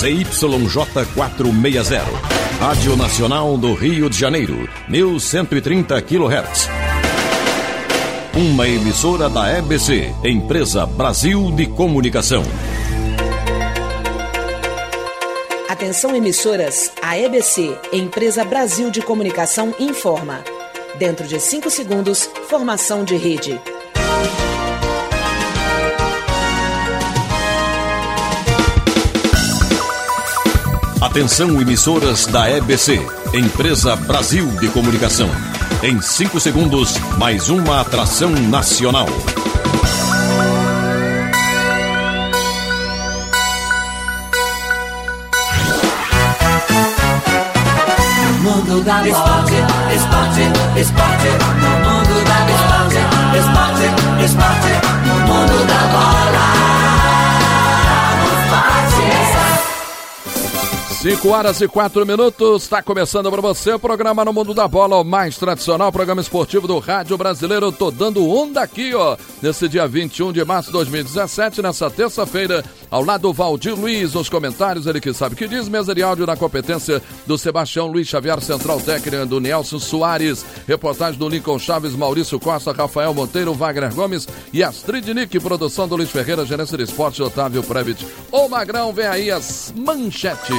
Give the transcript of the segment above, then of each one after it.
ZYJ 460. Rádio Nacional do Rio de Janeiro, 1130 kHz. Uma emissora da EBC, Empresa Brasil de Comunicação. Atenção emissoras, a EBC, Empresa Brasil de Comunicação, informa. Dentro de 5 segundos, formação de rede. Atenção emissoras da EBC, Empresa Brasil de Comunicação. Em 5 segundos, mais uma atração nacional. Mundo da bola. Esporte. No mundo da bola. Esporte. No mundo da bola. 5h04, está começando para você o programa No Mundo da Bola, o mais tradicional programa esportivo do rádio brasileiro. Tô dando onda aqui, ó, nesse dia 21 de março de 2017, nessa terça-feira, ao lado do Valdir Luiz, nos comentários, ele que sabe o que diz, mesa de áudio na competência do Sebastião Luiz Xavier, central técnica do Nelson Soares, reportagem do Lincoln Chaves, Maurício Costa, Rafael Monteiro, Wagner Gomes e Astrid Nick, produção do Luiz Ferreira, gerência de esporte, Otávio Previt. Ô Magrão, vem aí as manchetes.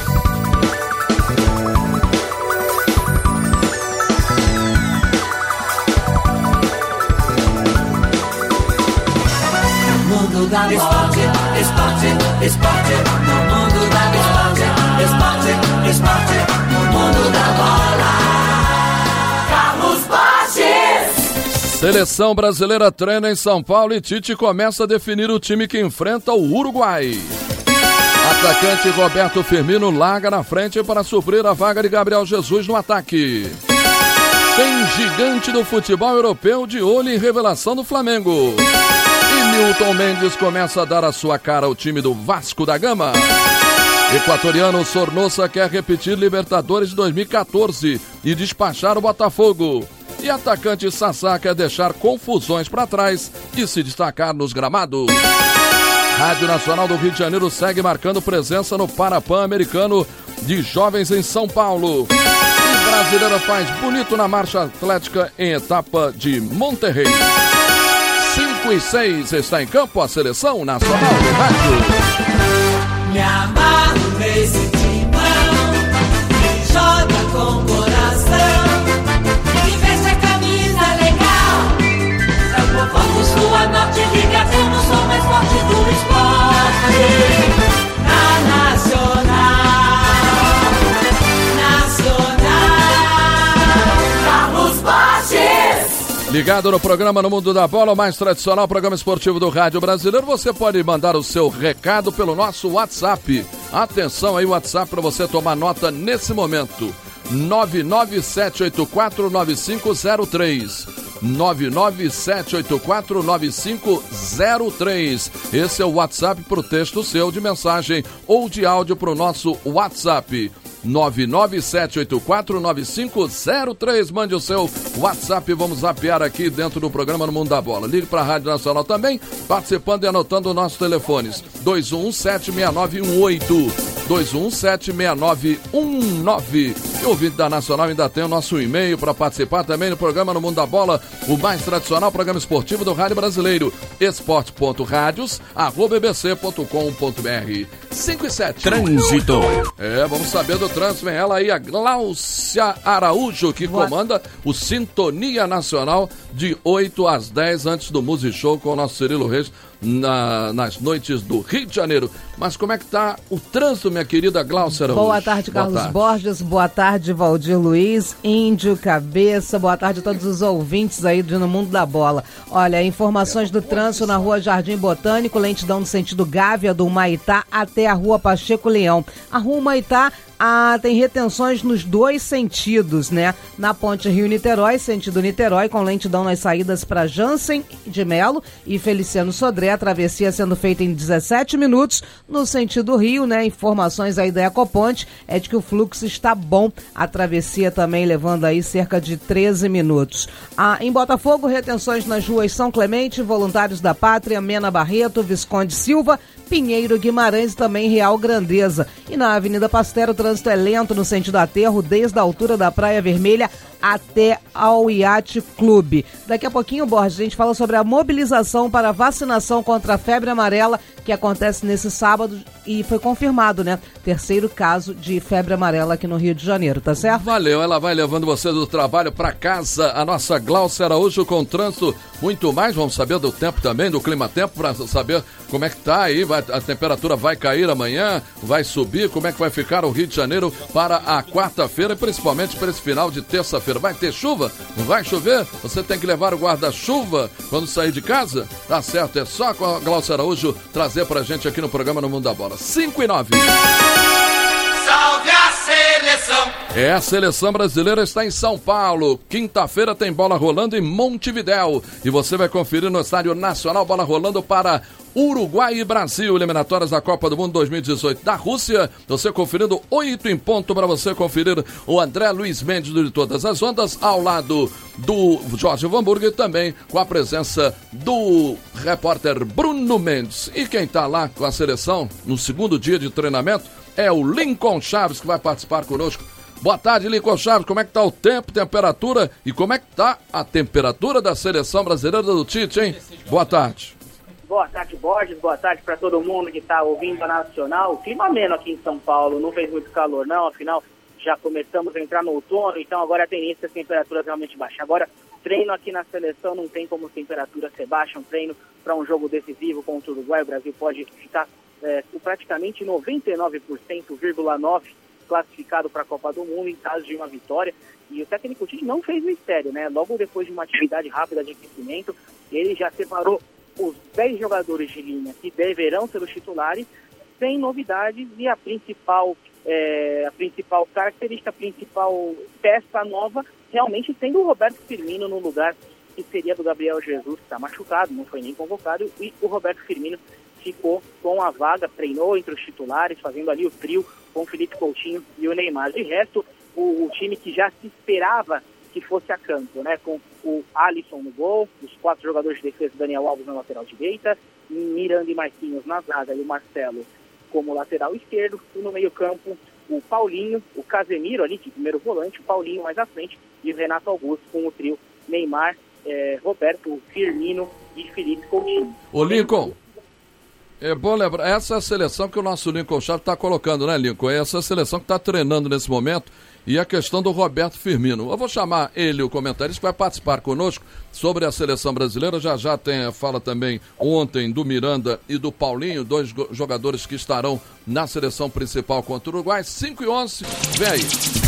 Mundo da bola. Esporte. No mundo da bola. Esporte. No mundo da bola. Carlos Borges. Seleção brasileira treina em São Paulo e Tite começa a definir o time que enfrenta o Uruguai. Atacante Roberto Firmino larga na frente para suprir a vaga de Gabriel Jesus no ataque. Tem gigante do futebol europeu de olho em revelação do Flamengo. E Milton Mendes começa a dar a sua cara ao time do Vasco da Gama. Equatoriano Sornosa quer repetir Libertadores de 2014 e despachar o Botafogo. E atacante Sassá quer deixar confusões para trás e se destacar nos gramados. Rádio Nacional do Rio de Janeiro segue marcando presença no Parapan-Americano de Jovens em São Paulo. E brasileira faz bonito na marcha atlética em etapa de Monterrey. 5-6 está em campo a Seleção Nacional do Rádio. Me amarro nesse timão que joga com coração e veste a camisa legal. É o povão do Sul a Norte ligação no som mais forte do esporte. Na Nacional, Carlos Borges. Ligado no programa No Mundo da Bola, o mais tradicional programa esportivo do rádio brasileiro. Você pode mandar o seu recado pelo nosso WhatsApp. Atenção aí, o WhatsApp para você tomar nota nesse momento. 997849503. 997849503. Esse é o WhatsApp para o texto seu de mensagem ou de áudio para o nosso WhatsApp. 997849503. Mande o seu WhatsApp, vamos zapear aqui dentro do programa No Mundo da Bola. Ligue para a Rádio Nacional também, participando e anotando os nossos telefones. 21176918, 21176919. E o ouvinte da Nacional ainda tem o nosso e-mail para participar também no programa No Mundo da Bola, o mais tradicional programa esportivo do rádio brasileiro, esporte.radios@bbc.com.br. 5 e 7. Trânsito. Vamos saber do trânsito. Vem ela aí, a Gláucia Araújo, que comanda o Sintonia Nacional de 8 às 10, antes do Music Show com o nosso Cirilo Reis, nas noites do Rio de Janeiro. Mas como é que tá o trânsito, minha querida Gláucia Araújo? Boa tarde, Carlos Borges. Boa tarde, Valdir Luiz, Índio, Cabeça. Boa tarde a todos os ouvintes aí do No Mundo da Bola. Olha, informações do trânsito na rua Jardim Botânico, lentidão no sentido Gávea do Humaitá até a rua Pacheco Leão. A rua Humaitá tem retenções nos dois sentidos, né? Na ponte Rio-Niterói, sentido Niterói, com lentidão nas saídas para Jansen de Melo e Feliciano Sodré, a travessia sendo feita em 17 minutos, no sentido Rio, né? Informações aí da Ecoponte é de que o fluxo está bom, a travessia também levando aí cerca de 13 minutos. Em Botafogo, retenções nas ruas São Clemente, Voluntários da Pátria, Mena Barreto, Visconde Silva, Pinheiro, Guimarães e também Real Grandeza. E na Avenida Pasteur o trânsito é lento no sentido aterro, desde a altura da Praia Vermelha até ao Yacht Clube. Daqui a pouquinho, Borges, a gente fala sobre a mobilização para a vacinação contra a febre amarela que acontece nesse sábado e foi confirmado, né? 3º caso de febre amarela aqui no Rio de Janeiro, tá certo? Valeu, ela vai levando você do trabalho para casa. A nossa Glaucia Araújo com trânsito muito mais. Vamos saber do tempo também, do clima-tempo, para saber como é que tá aí. A temperatura vai cair amanhã, vai subir, como é que vai ficar o Rio de Janeiro para a quarta-feira, principalmente para esse final de terça-feira. Vai ter chuva? Não vai chover? Você tem que levar o guarda-chuva quando sair de casa? Tá certo, é só com a Glaucia Araújo trazer pra gente aqui no programa No Mundo da Bola. 5:09. Salve a seleção! A seleção brasileira está em São Paulo. Quinta-feira tem bola rolando em Montevidéu. E você vai conferir no Estádio Nacional bola rolando para Uruguai e Brasil, eliminatórias da Copa do Mundo 2018 da Rússia. Você conferindo 8 em ponto para você conferir o André Luiz Mendes de Todas as Ondas, ao lado do Jorge Vanburg e também com a presença do repórter Bruno Mendes. E quem está lá com a seleção no segundo dia de treinamento é o Lincoln Chaves, que vai participar conosco. Boa tarde, Lincoln Chaves. Como é que tá o tempo, temperatura e como é que tá a temperatura da seleção brasileira do Tite, hein? Boa tarde. Boa tarde, Borges. Boa tarde para todo mundo que está ouvindo a Nacional. Clima ameno aqui em São Paulo. Não fez muito calor, não. Afinal, já começamos a entrar no outono, então agora a tendência é as temperaturas realmente baixas. Agora, treino aqui na seleção não tem como a temperatura ser baixa. Um treino para um jogo decisivo contra o Uruguai. O Brasil pode ficar com praticamente 99,9% classificado para a Copa do Mundo em caso de uma vitória. E o técnico Tite não fez mistério, né? Logo depois de uma atividade rápida de aquecimento, ele já separou os 10 jogadores de linha que deverão ser os titulares, sem novidades, e a principal característica, a principal peça nova, realmente sendo o Roberto Firmino no lugar que seria do Gabriel Jesus, que está machucado, não foi nem convocado, e o Roberto Firmino ficou com a vaga, treinou entre os titulares, fazendo ali o trio com o Felipe Coutinho e o Neymar. De resto, o time que já se esperava que fosse a campo, né? Com o Alisson no gol, os 4 jogadores de defesa, Daniel Alves na lateral direita, Miranda e Marquinhos na zaga e o Marcelo como lateral esquerdo, e no meio campo o Paulinho, o Casemiro ali de primeiro volante, o Paulinho mais à frente e o Renato Augusto com o trio Neymar, Roberto Firmino e Felipe Coutinho. Ô Lincoln, é bom lembrar, essa é a seleção que o nosso Lincoln Chaves está colocando, né, Lincoln? Essa é a seleção que está treinando nesse momento. E a questão do Roberto Firmino. Eu vou chamar ele, o comentarista, que vai participar conosco sobre a seleção brasileira. Já tem a fala também ontem do Miranda e do Paulinho, 2 jogadores que estarão na seleção principal contra o Uruguai. 5:11, vem aí.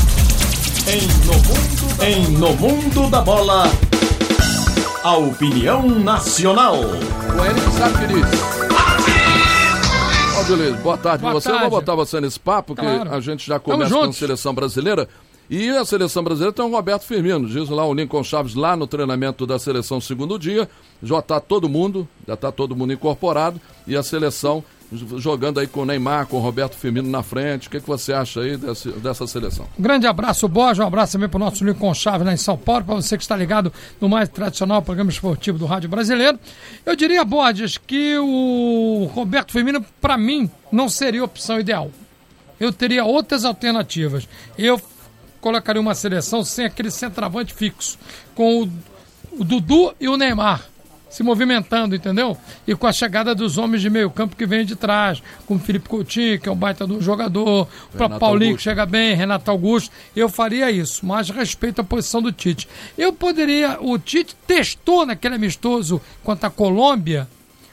No mundo da bola, a opinião nacional. Com ele, Zafiris. Boa tarde para você. Eu vou botar você nesse papo, claro, que a gente já começa com a seleção brasileira. E a seleção brasileira tem o Roberto Firmino. Diz lá o Lincoln Chaves, lá no treinamento da seleção segundo dia. Já está todo mundo incorporado. E a seleção jogando aí com o Neymar, com o Roberto Firmino na frente. O que você acha aí dessa seleção? Um grande abraço, Borja. Um abraço também para o nosso Lincoln Chaves lá em São Paulo, para você que está ligado no mais tradicional programa esportivo do Rádio Brasileiro. Eu diria, Borges, que o Roberto Firmino, para mim, não seria a opção ideal. Eu teria outras alternativas. Eu colocaria uma seleção sem aquele centroavante fixo, com o Dudu e o Neymar se movimentando, entendeu? E com a chegada dos homens de meio campo que vem de trás, como o Felipe Coutinho, que é um baita do jogador, o próprio Paulinho, Augusto, que chega bem, Renato Augusto. Eu faria isso, mas respeito a posição do Tite. O Tite testou naquele amistoso contra a Colômbia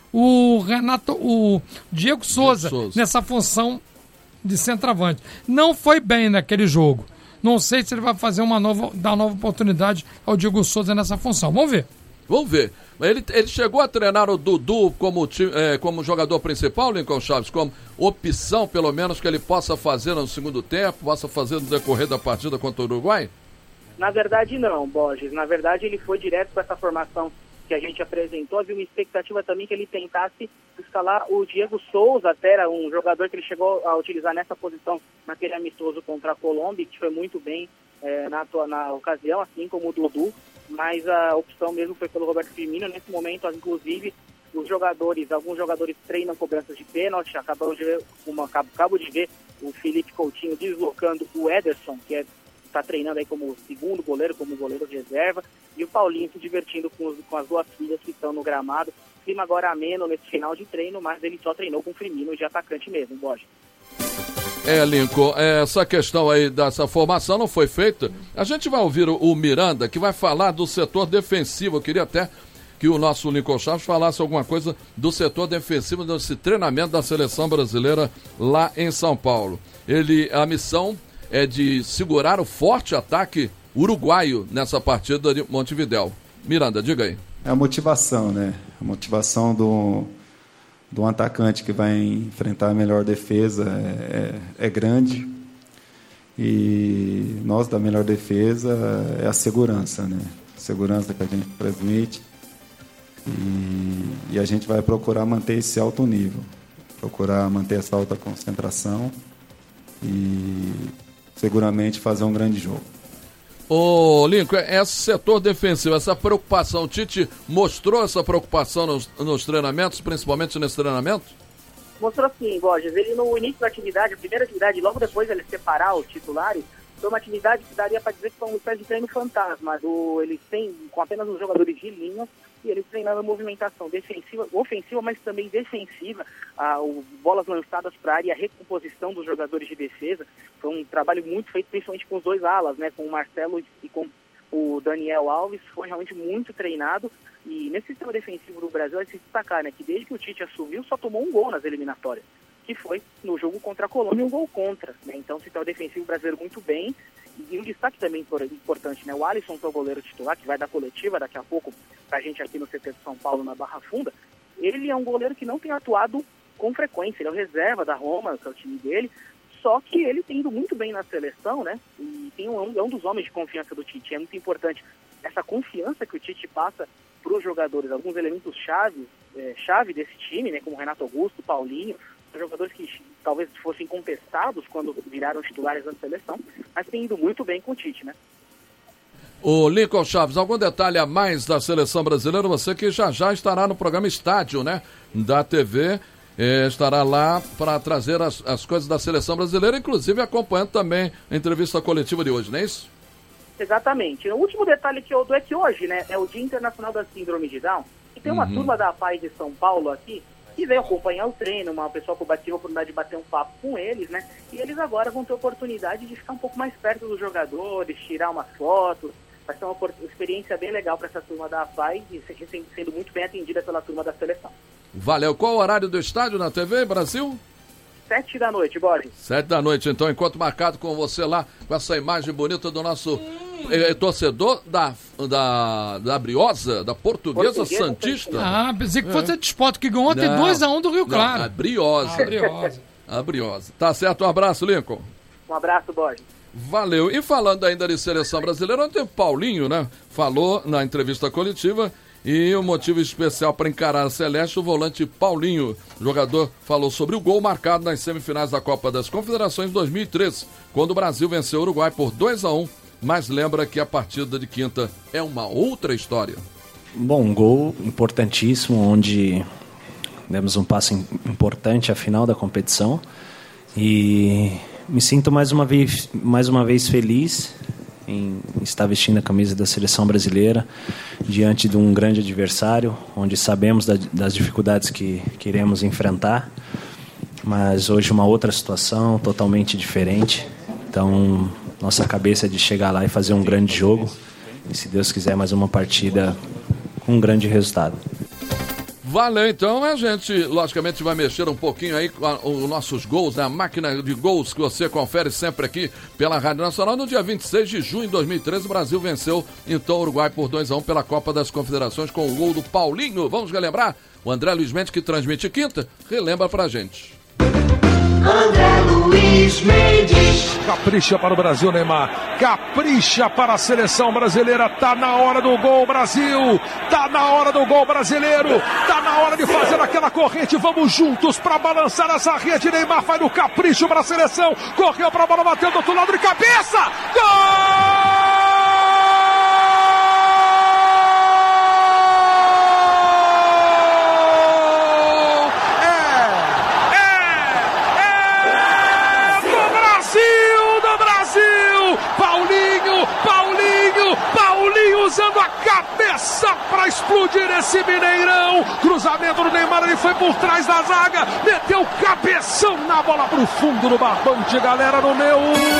o Diego Souza nessa função de centroavante. Não foi bem naquele jogo. Não sei se ele vai fazer dar nova oportunidade ao Diego Souza nessa função. Vamos ver. Vamos ver. Ele chegou a treinar o Dudu como jogador principal, Lincoln Chaves, como opção, pelo menos, que ele possa fazer no segundo tempo, possa fazer no decorrer da partida contra o Uruguai? Na verdade, não, Borges. Na verdade, ele foi direto para essa formação que a gente apresentou. Havia uma expectativa também que ele tentasse escalar o Diego Souza, até era um jogador que ele chegou a utilizar nessa posição naquele amistoso contra a Colômbia, que foi muito bem na ocasião, assim como o Dudu. Mas a opção mesmo foi pelo Roberto Firmino. Nesse momento, inclusive, Alguns jogadores treinam cobranças de pênalti. Acabo de ver o Felipe Coutinho deslocando o Ederson, que está treinando aí como segundo goleiro, como goleiro de reserva, e o Paulinho se divertindo com as duas filhas que estão no gramado. Clima agora ameno nesse final de treino, mas ele só treinou com o Firmino de atacante mesmo, Borges. Lincoln, essa questão aí dessa formação não foi feita. A gente vai ouvir o Miranda, que vai falar do setor defensivo. Eu queria até que o nosso Lincoln Chaves falasse alguma coisa do setor defensivo, desse treinamento da seleção brasileira lá em São Paulo. A missão é de segurar o forte ataque uruguaio nessa partida de Montevidéu. Miranda, diga aí. É a motivação, né? A motivação do atacante que vai enfrentar a melhor defesa é grande. E nós, da melhor defesa, é a segurança, né? Segurança que a gente transmite. E a gente vai procurar manter esse alto nível. Procurar manter essa alta concentração. E seguramente fazer um grande jogo. Ô Lincoln, esse setor defensivo, essa preocupação, o Tite mostrou essa preocupação nos treinamentos, principalmente nesse treinamento? Mostrou sim, Borges. Ele no início da atividade, a primeira atividade, logo depois ele separar os titulares, foi uma atividade que daria para dizer que foi um espécie de treino fantasma. Eles têm com apenas os jogadores de linha e eles treinando movimentação defensiva, ofensiva, mas também defensiva, bolas lançadas para a área e a recomposição dos jogadores de defesa. Foi um trabalho muito feito, principalmente com os dois alas, né, com o Marcelo e com o Daniel Alves. Foi realmente muito treinado. E nesse sistema defensivo do Brasil, é se destacar, né, que desde que o Tite assumiu, só tomou um gol nas eliminatórias, que foi no jogo contra a Colômbia, um gol contra, né? Então, o sistema defensivo brasileiro muito bem. E um destaque também importante, né? O Alisson, que é o goleiro titular, que vai dar coletiva daqui a pouco pra gente aqui no CT de São Paulo, na Barra Funda. Ele é um goleiro que não tem atuado com frequência. Ele é o reserva da Roma, que é o time dele. Só que ele tem ido muito bem na seleção, né? E é um dos homens de confiança do Tite. É muito importante essa confiança que o Tite passa para os jogadores. Alguns elementos chave desse time, né? Como Renato Augusto, Paulinho, jogadores que talvez fossem contestados quando viraram titulares da seleção, mas tem ido muito bem com o Tite, né? O Lincoln Chaves, algum detalhe a mais da seleção brasileira? Você que já estará no programa Estádio, né? Da TV, estará lá para trazer as coisas da seleção brasileira, inclusive acompanhando também a entrevista coletiva de hoje, não é isso? Exatamente. O último detalhe que eu dou é que hoje, né, é o Dia Internacional da Síndrome de Down, e tem uma turma da PAI de São Paulo aqui, que veio acompanhar o treino, uma pessoa que tive a oportunidade de bater um papo com eles, né? E eles agora vão ter a oportunidade de ficar um pouco mais perto dos jogadores, tirar umas fotos. Vai ser uma experiência bem legal para essa turma da AFAI e sendo muito bem atendida pela turma da seleção. Valeu. Qual o horário do estádio na TV, Brasil? 7 da noite, Boris. 7 da noite, então, enquanto marcado com você lá, com essa imagem bonita do nosso torcedor da Briosa, da Portuguesa Santista. Pensei que fosse a disputa que ganhou ontem 2-1 do Rio Claro. A Briosa. A Briosa. Tá certo, um abraço, Lincoln. Um abraço, Borges. Valeu. E falando ainda de seleção brasileira, ontem o Paulinho, né, falou na entrevista coletiva. E o motivo especial para encarar a Celeste, o volante Paulinho. O jogador falou sobre o gol marcado nas semifinais da Copa das Confederações 2003, quando o Brasil venceu o Uruguai por 2-1, mas lembra que a partida de quinta é uma outra história. Bom, um gol importantíssimo, onde demos um passo importante à final da competição. E me sinto mais uma vez feliz em estar vestindo a camisa da seleção brasileira diante de um grande adversário, onde sabemos das dificuldades que iremos enfrentar, mas hoje uma outra situação totalmente diferente. Então nossa cabeça é de chegar lá e fazer um grande jogo e, se Deus quiser, mais uma partida com um grande resultado. Valeu, então a gente logicamente vai mexer um pouquinho aí com os nossos gols, né? A máquina de gols que você confere sempre aqui pela Rádio Nacional. No dia 26 de junho de 2013, o Brasil venceu então o Uruguai por 2-1 pela Copa das Confederações com o gol do Paulinho. Vamos relembrar? O André Luiz Mendes, que transmite quinta, relembra pra gente. André Luiz Mendes. Capricha para o Brasil, Neymar. Capricha para a seleção brasileira. Tá na hora do gol, Brasil. Tá na hora do gol brasileiro. Tá na hora de fazer aquela corrente. Vamos juntos para balançar essa rede. Neymar faz o capricho para a seleção. Correu para a bola, bateu do outro lado de cabeça. Gol! Paulinho usando a cabeça para explodir esse Mineirão. Cruzamento do Neymar, ele foi por trás da zaga, meteu cabeção na bola pro fundo do barbante, galera, no meu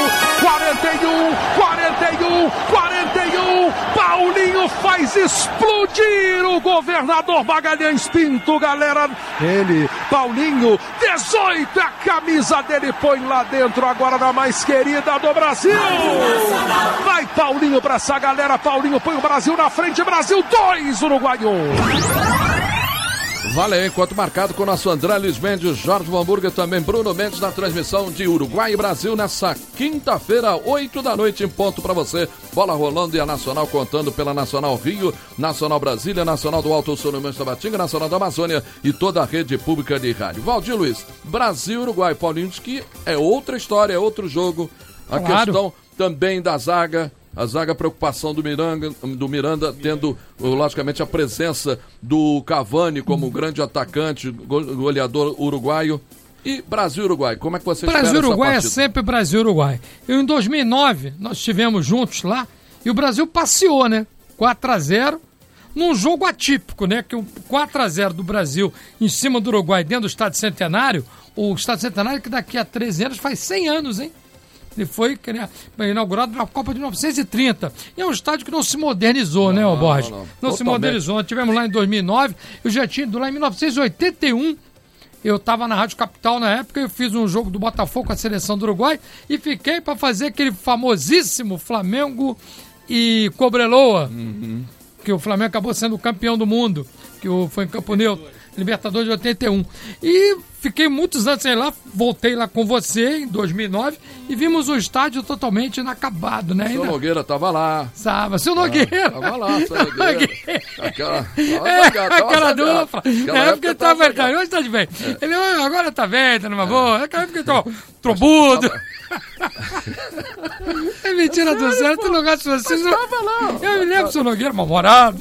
41, Paulinho faz explodir o governador Magalhães Pinto, galera. Ele, Paulinho, 18, a camisa dele, põe lá dentro agora na mais querida do Brasil. Vai Paulinho pra essa galera, Paulinho põe o Brasil na frente, Brasil 2, Uruguai 1. Vale, enquanto marcado com o nosso André Luiz Mendes, Jorge Van Burger, também Bruno Mendes na transmissão de Uruguai e Brasil nessa quinta-feira, 8 da noite em ponto para você. Bola rolando e a Nacional contando pela Nacional Rio, Nacional Brasília, Nacional do Alto Sul, Tabatinga, Nacional da Amazônia e toda a rede pública de rádio. Valdir Luiz, Brasil e Uruguai, Paulinho diz que é outra história, é outro jogo. A questão também da zaga. A zaga, preocupação do Miranda, tendo, logicamente, a presença do Cavani como grande atacante, goleador uruguaio. E Brasil-Uruguai, como é que você espera essa partida? Brasil-Uruguai é sempre Brasil-Uruguai. Em 2009, nós estivemos juntos lá e o Brasil passeou, né? 4-0, num jogo atípico, né? Que o 4-0 do Brasil em cima do Uruguai dentro do Estádio Centenário, o Estádio Centenário que daqui a 13 anos faz 100 anos, hein? Ele foi inaugurado na Copa de 1930. E é um estádio que não se modernizou, né, Borges? Não se modernizou. Nós tivemos lá em 2009, eu já tinha ido lá em 1981. Eu estava na Rádio Capital na época, eu fiz um jogo do Botafogo com a seleção do Uruguai e fiquei para fazer aquele famosíssimo Flamengo e Cobreloa, que o Flamengo acabou sendo o campeão do mundo, que foi em Campo Neutro, Libertadores de 81. E fiquei muitos anos sem lá, voltei lá com você em 2009 e vimos o estádio totalmente inacabado, né? Seu Nogueira tava lá. Seu Nogueira. Tava lá, seu Nogueira. Aquela dupla. Na época ele tava velho, hoje tá de bem. Ele agora tá velho, tá numa boa. Naquela época ele tava trombudo. É mentira do céu, tem lugar de vocês. Eu me lembro do seu Nogueira, mal-humorado.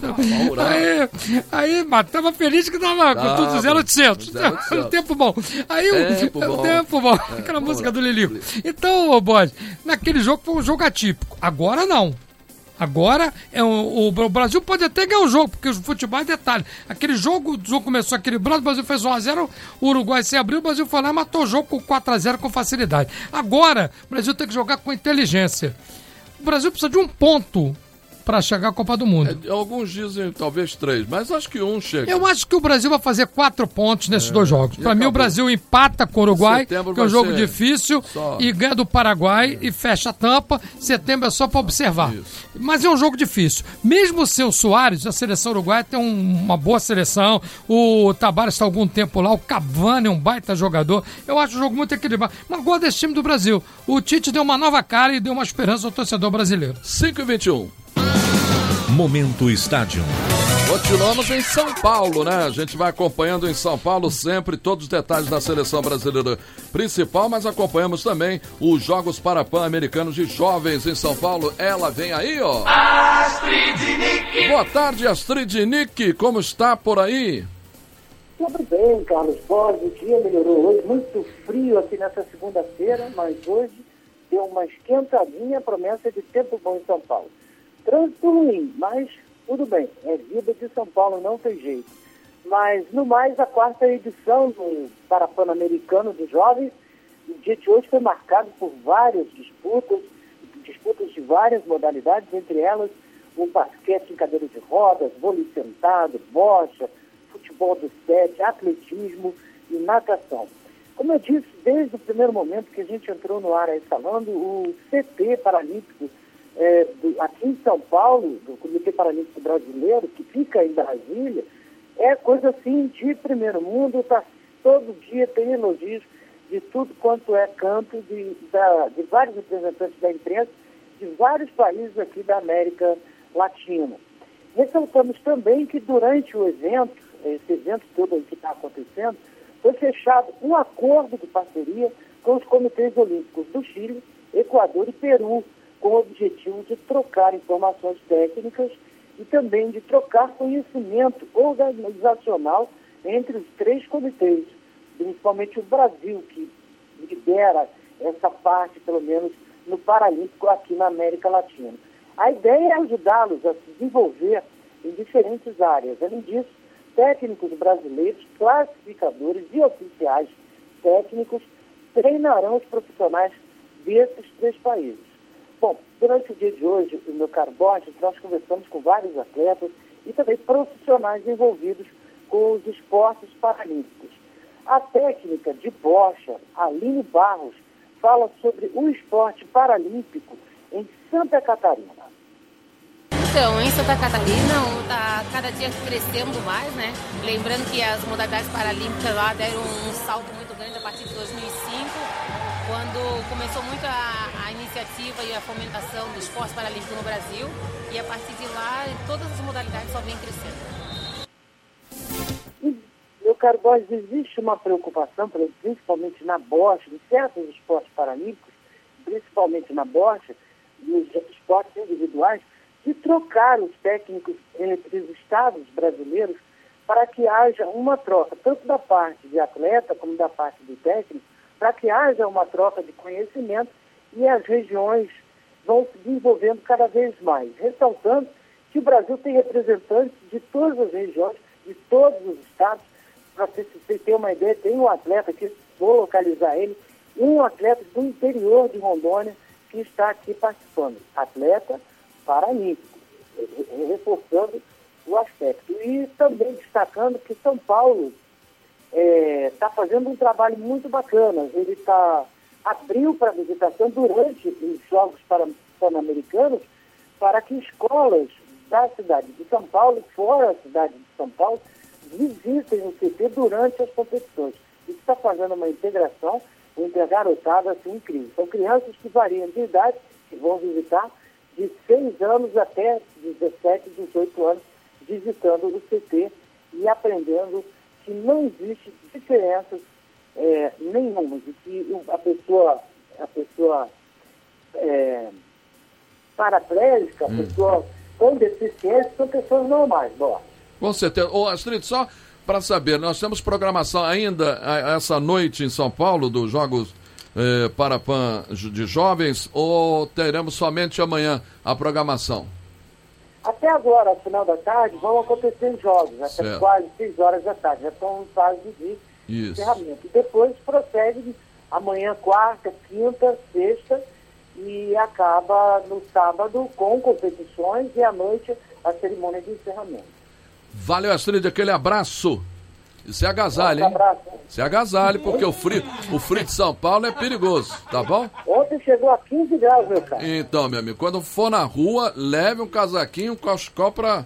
Aí, mas tava feliz que tava com tudo 0800. Tempo bom. Aí tempo bom. Aquela música do Lilico. Então, Bode, naquele jogo foi um jogo atípico. Agora não. Agora, o Brasil pode até ganhar o jogo, porque o futebol é detalhe. Aquele jogo, o jogo começou equilibrado, o Brasil fez 1-0, o Uruguai se abriu, o Brasil foi lá e matou o jogo com 4-0 com facilidade. Agora, o Brasil tem que jogar com inteligência. O Brasil precisa de um ponto para chegar à Copa do Mundo. Alguns dizem talvez 3, mas acho que um chega. Eu acho que o Brasil vai fazer 4 pontos nesses dois jogos. Para mim, o Brasil empata com o Uruguai, que é um jogo difícil, e ganha do Paraguai e fecha a tampa. Setembro é só para observar. Isso. Mas é um jogo difícil. Mesmo sem o Soares, a seleção uruguaia tem uma boa seleção. O Tabárez está há algum tempo lá. O Cavani é um baita jogador. Eu acho o jogo muito equilibrado. Mas gosto desse time do Brasil. O Tite deu uma nova cara e deu uma esperança ao torcedor brasileiro. 5h21. Momento Estádio. Continuamos em São Paulo, né? A gente vai acompanhando em São Paulo sempre todos os detalhes da seleção brasileira principal, mas acompanhamos também os Jogos Pan-Americanos de Jovens em São Paulo. Ela vem aí, ó. Astrid Nick. Boa tarde, Astrid Nick. Como está por aí? Tudo bem, Carlos Borges. O dia melhorou hoje. Muito frio aqui nessa segunda-feira, mas hoje deu uma esquentadinha, promessa de tempo bom em São Paulo. Trânsito ruim, mas tudo bem. É vida de São Paulo, não tem jeito. Mas, no mais, a 4ª edição do Pan-Americano de Jovens, o dia de hoje foi marcado por várias disputas de várias modalidades, entre elas o basquete em cadeira de rodas, vôlei sentado, bocha, futebol do 7, atletismo e natação. Como eu disse, desde o primeiro momento que a gente entrou no ar aí falando, o CT Paralímpico aqui em São Paulo, do Comitê Paralímpico Brasileiro, que fica em Brasília, é coisa assim de primeiro mundo, todo dia tem elogios de tudo quanto é canto de vários representantes da imprensa de vários países aqui da América Latina. Ressaltamos também que durante o evento, esse evento todo que está acontecendo, foi fechado um acordo de parceria com os comitês olímpicos do Chile, Equador e Peru, com o objetivo de trocar informações técnicas e também de trocar conhecimento organizacional entre os 3 comitês, principalmente o Brasil, que lidera essa parte, pelo menos, no Paralímpico aqui na América Latina. A ideia é ajudá-los a se desenvolver em diferentes áreas. Além disso, técnicos brasileiros, classificadores e oficiais técnicos treinarão os profissionais desses 3 países. Bom, durante o dia de hoje, meu caro Borges, nós conversamos com vários atletas e também profissionais envolvidos com os esportes paralímpicos. A técnica de bocha, Aline Barros, fala sobre o esporte paralímpico em Santa Catarina. Então, em Santa Catarina, está cada dia crescendo mais, né? Lembrando que as modalidades paralímpicas lá deram um salto muito grande a partir de 2005, quando começou muito a iniciativa e a fomentação do esporte paralímpico no Brasil, e a partir de lá todas as modalidades só vêm crescendo. Meu caro Borges, existe uma preocupação, principalmente na bocha, em certos esportes paralímpicos, principalmente na bocha, nos esportes individuais, de trocar os técnicos entre os estados brasileiros para que haja uma troca, tanto da parte de atleta como da parte do técnico, para que haja uma troca de conhecimento e as regiões vão se desenvolvendo cada vez mais. Ressaltando que o Brasil tem representantes de todas as regiões, de todos os estados. Para você ter uma ideia, tem um atleta que vou localizar ele, um atleta do interior de Rondônia que está aqui participando, atleta paralímpico, reforçando o aspecto. E também destacando que São Paulo está fazendo um trabalho muito bacana. Ele abriu para visitação durante os Jogos Pan-Americanos para que escolas da cidade de São Paulo e fora da cidade de São Paulo visitem o CT durante as competições. Isso está fazendo uma integração, uma intergarotada assim, incrível. São crianças que variam de idade, que vão visitar de 6 anos até 17, 18 anos, visitando o CT e aprendendo que não existe diferenças nenhuma, de que a pessoa paraplégica, a pessoa com deficiência, são pessoas normais. Bom. Com certeza. Ô, Astrid, só para saber, nós temos programação ainda essa noite em São Paulo dos Jogos Parapan de Jovens, ou teremos somente amanhã a programação? Até agora, ao final da tarde, vão acontecer jogos, até certo. Quase 6 horas da tarde, já estão em fase de encerramento. E depois prossegue amanhã, quarta, quinta, sexta, e acaba no sábado com competições e à noite a cerimônia de encerramento. Valeu, Astrid, aquele abraço. E se agasalhe, hein? Se agasalhe, porque o frio de São Paulo é perigoso, tá bom? Ontem chegou a 15 graus, meu cara. Então, meu amigo, quando for na rua, leve um casaquinho, um cachecol pro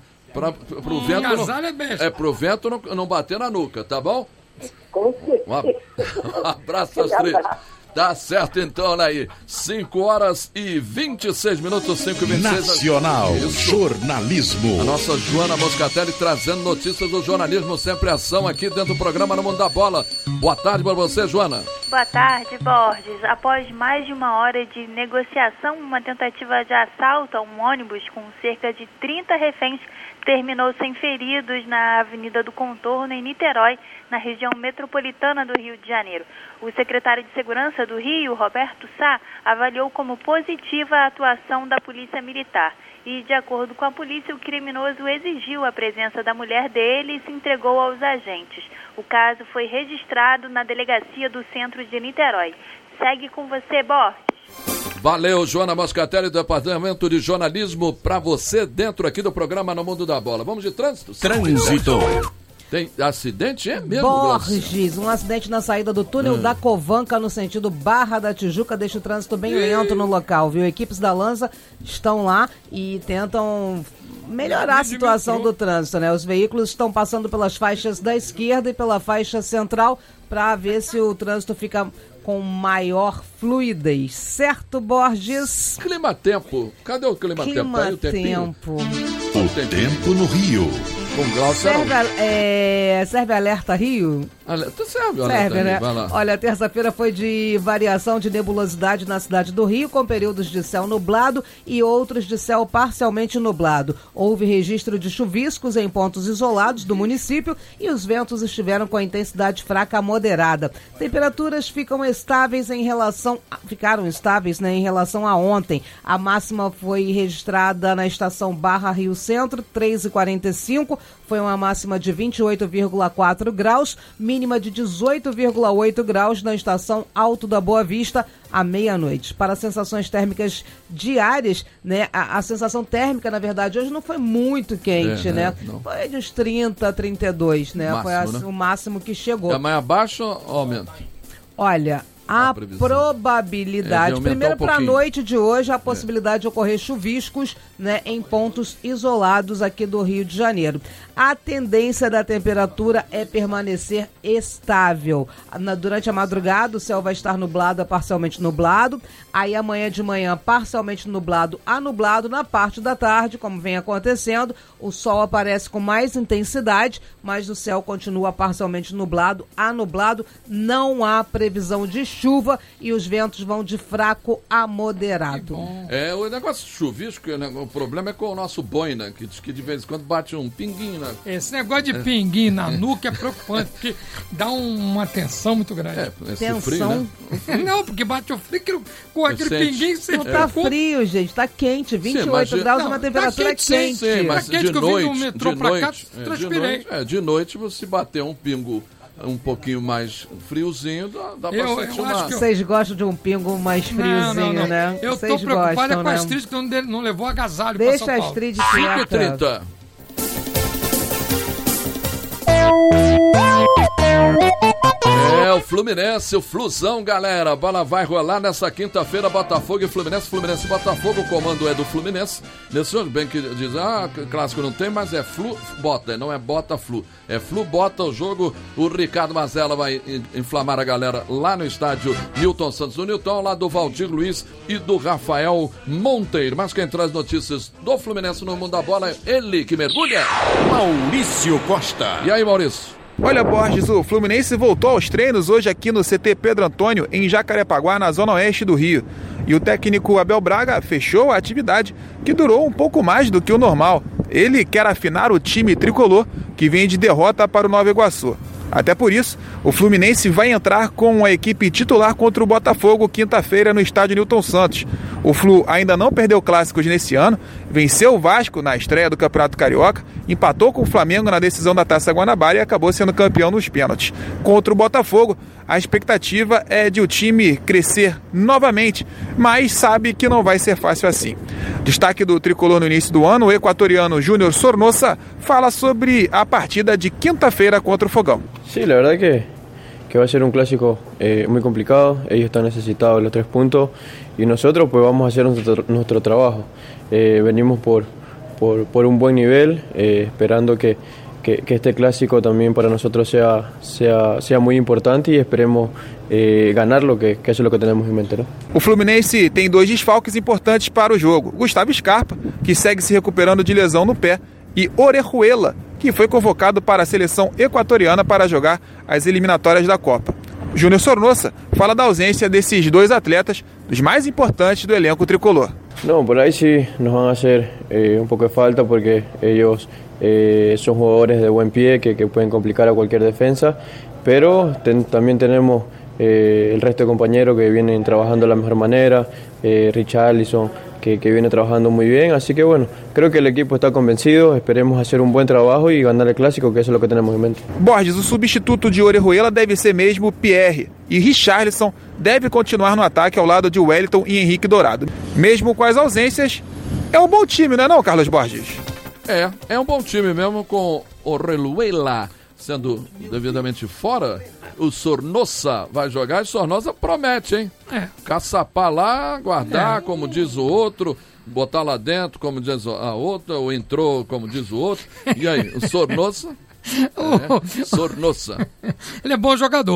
vento pro vento não bater na nuca, tá bom? Com certeza. Um abraço, Astrid. Tá certo, então, aí. 5 horas e 26 minutos, 5h26. Nacional Jornalismo. A nossa Joana Moscatelli trazendo notícias do jornalismo, sempre ação aqui dentro do programa No Mundo da Bola. Boa tarde para você, Joana. Boa tarde, Borges. Após mais de 1 hora de negociação, uma tentativa de assalto a um ônibus com cerca de 30 reféns terminou sem feridos na Avenida do Contorno, em Niterói, na região metropolitana do Rio de Janeiro. O secretário de Segurança do Rio, Roberto Sá, avaliou como positiva a atuação da Polícia Militar. E, de acordo com a polícia, o criminoso exigiu a presença da mulher dele e se entregou aos agentes. O caso foi registrado na delegacia do centro de Niterói. Segue com você, Borges. Valeu, Joana Moscatelli, do Departamento de Jornalismo, para você dentro aqui do programa No Mundo da Bola. Vamos de trânsito? Trânsito. Tem acidente? É mesmo, Borges, um acidente na saída do túnel da Covanca no sentido Barra da Tijuca deixa o trânsito bem lento no local, viu? Equipes da Lanza estão lá e tentam melhorar a situação do trânsito, né? Os veículos estão passando pelas faixas da esquerda e pela faixa central para ver se o trânsito fica com maior fluidez. Certo, Borges? Clima-tempo. Cadê o clima-tempo? Clima-tempo. O tempo no Rio. Com Glaucia serve Alerta Rio? Serve, né? Vai lá. Olha, terça-feira foi de variação de nebulosidade na cidade do Rio, com períodos de céu nublado e outros de céu parcialmente nublado. Houve registro de chuviscos em pontos isolados do município e os ventos estiveram com a intensidade fraca a moderada. Temperaturas ficaram estáveis, né, em relação a ontem. A máxima foi registrada na estação Barra Rio Centro, 3h45, foi uma máxima de 28,4 graus, mínima de 18,8 graus na estação Alto da Boa Vista, à meia-noite. Para sensações térmicas diárias, né, a sensação térmica, na verdade, hoje não foi muito quente, né? Não. Foi de uns 30, 32, né? Máximo, foi né? O máximo que chegou. É mais abaixo ou aumenta? Olha, a probabilidade, primeiro para a noite de hoje, a possibilidade de ocorrer chuviscos, né, em pontos isolados aqui do Rio de Janeiro. A tendência da temperatura é permanecer estável. Durante a madrugada, o céu vai estar nublado a parcialmente nublado. Aí amanhã de manhã, parcialmente nublado a nublado. Na parte da tarde, como vem acontecendo, o sol aparece com mais intensidade, mas o céu continua parcialmente nublado a nublado. Não há previsão de chuva e os ventos vão de fraco a moderado. O negócio chuvisco, o problema é com o nosso boina, que diz que de vez em quando bate um pinguinho. Esse negócio de pinguinho na nuca é preocupante, porque dá uma tensão muito grande. Tensão? Frio, né? Não, porque bate o frio, com aquele pinguinho você não tá frio, gente, tá quente, 28 graus é uma temperatura quente. Sim, mas tá quente, de que eu vim noite, do metrô pra cá, transpirei. De noite, você bater um pingo um pouquinho mais friozinho, dá pra sentir uma... Vocês gostam de um pingo mais friozinho, não. né? Eu tô preocupado com a Astrid, que não levou agasalho pra São Paulo. Deixa a Astrid quieta. 5h30. O Fluminense, o Flusão, galera. A bola vai rolar nessa quinta-feira, Botafogo e Fluminense e Botafogo. O comando é do Fluminense. Nesse jogo, bem que diz, clássico não tem, mas é Flu, bota, não é bota, Flu. É Flu, bota o jogo. O Ricardo Mazella vai inflamar a galera lá no estádio Newton Santos. O Newton, lá do Valdir Luiz e do Rafael Monteiro. Mas quem traz notícias do Fluminense no mundo da bola é ele que mergulha, Maurício Costa. E aí, Maurício? Olha, Borges, o Fluminense voltou aos treinos hoje aqui no CT Pedro Antônio, em Jacarepaguá, na zona oeste do Rio. E o técnico Abel Braga fechou a atividade, que durou um pouco mais do que o normal. Ele quer afinar o time tricolor, que vem de derrota para o Nova Iguaçu. Até por isso, o Fluminense vai entrar com a equipe titular contra o Botafogo quinta-feira no estádio Newton Santos. O Flu ainda não perdeu clássicos nesse ano, venceu o Vasco na estreia do Campeonato Carioca, empatou com o Flamengo na decisão da Taça Guanabara e acabou sendo campeão nos pênaltis. Contra o Botafogo, a expectativa é de o time crescer novamente, mas sabe que não vai ser fácil assim. Destaque do tricolor no início do ano, o equatoriano Júnior Sornosa fala sobre a partida de quinta-feira contra o Fogão. Sí, la verdad que va a ser un clásico muy complicado. Ellos están necesitados de los 3 puntos y nosotros pues vamos a hacer nuestro trabajo. Venimos por un buen nivel, esperando que este clásico también para nosotros sea muy importante y esperemos ganarlo, que eso es lo que tenemos en mente, ¿no? O Fluminense tem 2 desfalques importantes para o jogo. Gustavo Scarpa, que segue se recuperando de lesão no pé, e Orejuela, que foi convocado para a seleção equatoriana para jogar as eliminatórias da Copa. Júnior Sornosa fala da ausência desses 2 atletas, dos mais importantes do elenco tricolor. No, por ahí sí nos van a hacer un poco de falta porque ellos son jugadores de buen pie que pueden complicar a cualquier defensa, pero también tenemos el resto de compañeros que vienen trabajando de la mejor manera, Richarlison que viene trabajando muy bien, así que bueno, creo que el equipo está convencido, esperemos hacer un buen trabajo y ganar el clásico, que eso es lo que tenemos en mente. Borges, o substituto de Orejuela deve ser mesmo Pierre, e Richarlison deve continuar no ataque ao lado de Wellington e Henrique Dourado. Mesmo com as ausências, é um bom time, não é não, Carlos Borges? É um bom time mesmo, com Orejuela sendo devidamente fora. O Sornosa vai jogar e Sornosa promete, hein? Caçapar lá, guardar, como diz o outro, botar lá dentro, como diz a outra, ou entrou, como diz o outro. E aí, o Sornosa? Sornosa. Ele é bom jogador.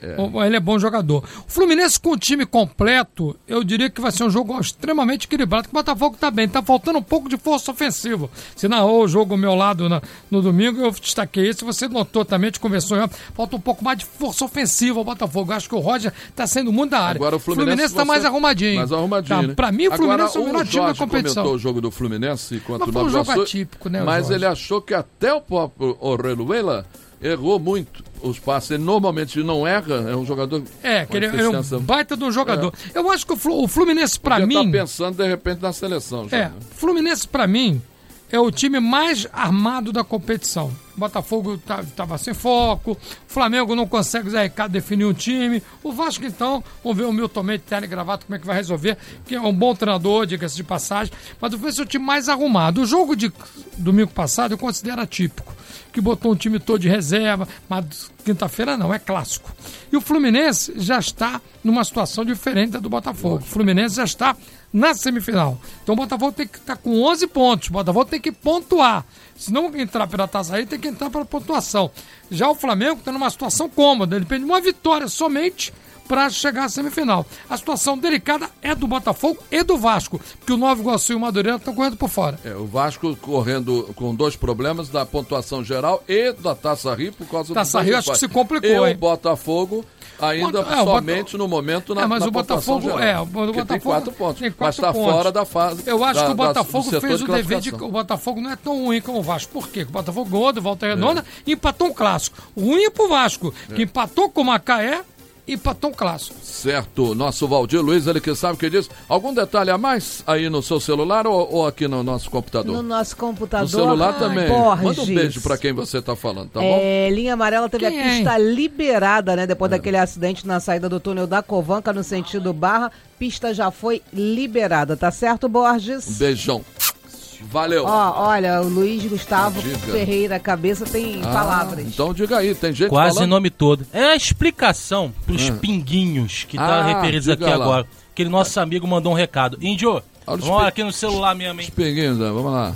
Ele é bom jogador. O Fluminense com o time completo, eu diria que vai ser um jogo extremamente equilibrado, que o Botafogo tá bem. Tá faltando um pouco de força ofensiva. Você narrou o jogo ao meu lado no domingo, eu destaquei isso. Você notou também, a gente conversou, falta um pouco mais de força ofensiva ao Botafogo. Eu acho que o Roger tá sendo muito da área. Agora o Fluminense tá mais arrumadinho. Mais arrumadinho, tá, né? Pra mim, o Fluminense é o melhor time da competição. Comentou o jogo do Fluminense contra o Nova Iguaçu. Jogo atípico, né, mas Jorge? ele achou que até o próprio Orejuela errou muito os passes. Ele normalmente não erra, é um jogador... que ele é um baita de um jogador. Eu acho que o Fluminense, pra mim... Ele tá pensando, de repente, na seleção. O Fluminense, pra mim, é o time mais armado da competição. O Botafogo estava sem foco, o Flamengo não consegue, Zé Ricardo, definir um time. O Vasco, então, vamos ver o Milton Mendes, terno e gravata, como é que vai resolver, que é um bom treinador, diga-se de passagem, mas o Fluminense é o time mais arrumado. O jogo de domingo passado eu considero atípico, que botou um time todo de reserva, mas quinta-feira não, é clássico. E o Fluminense já está numa situação diferente da do Botafogo. O Fluminense já está na semifinal. Então o Botafogo tem que estar com 11 pontos. O Botafogo tem que pontuar. Se não entrar pela Taça Rio, tem que entrar pela pontuação. Já o Flamengo está numa situação cômoda. Ele depende de uma vitória somente para chegar à semifinal. A situação delicada é do Botafogo e do Vasco, porque o Nova Iguaçu e o Madureira estão correndo por fora. O Vasco correndo com 2 problemas da pontuação geral e da Taça Rio por causa do Taça Rio acho que se complicou, hein? O Botafogo ainda somente no momento na mas na o Botafogo geral, o Botafogo tem 4 pontos. Tem 4 mas está fora da fase. Eu acho que o Botafogo do fez o dever de o Botafogo não é tão ruim como o Vasco. Por quê? O Botafogo ganhou de Volta Redonda e empatou um clássico. Ruim é pro Vasco, que empatou com o Macaé e empatou um clássico. Certo. Nosso Valdir Luiz, ele que sabe o que diz. Algum detalhe a mais aí no seu celular ou aqui no nosso computador? No nosso computador. No celular também. Borges. Manda um beijo pra quem você tá falando, tá bom? Linha Amarela teve a pista liberada, né? Depois daquele acidente na saída do túnel da Covanca, no sentido Barra. Pista já foi liberada, tá certo, Borges? Um beijão. Valeu. Olha, o Luiz Gustavo Ferreira Cabeça tem palavras. Então diga aí, tem gente quase falando? Nome todo. É a explicação pros pinguinhos que tá referidos aqui lá. Agora. Aquele nosso amigo mandou um recado. Índio, vamos lá aqui no celular mesmo, hein? Os pinguinhos, né? Vamos lá.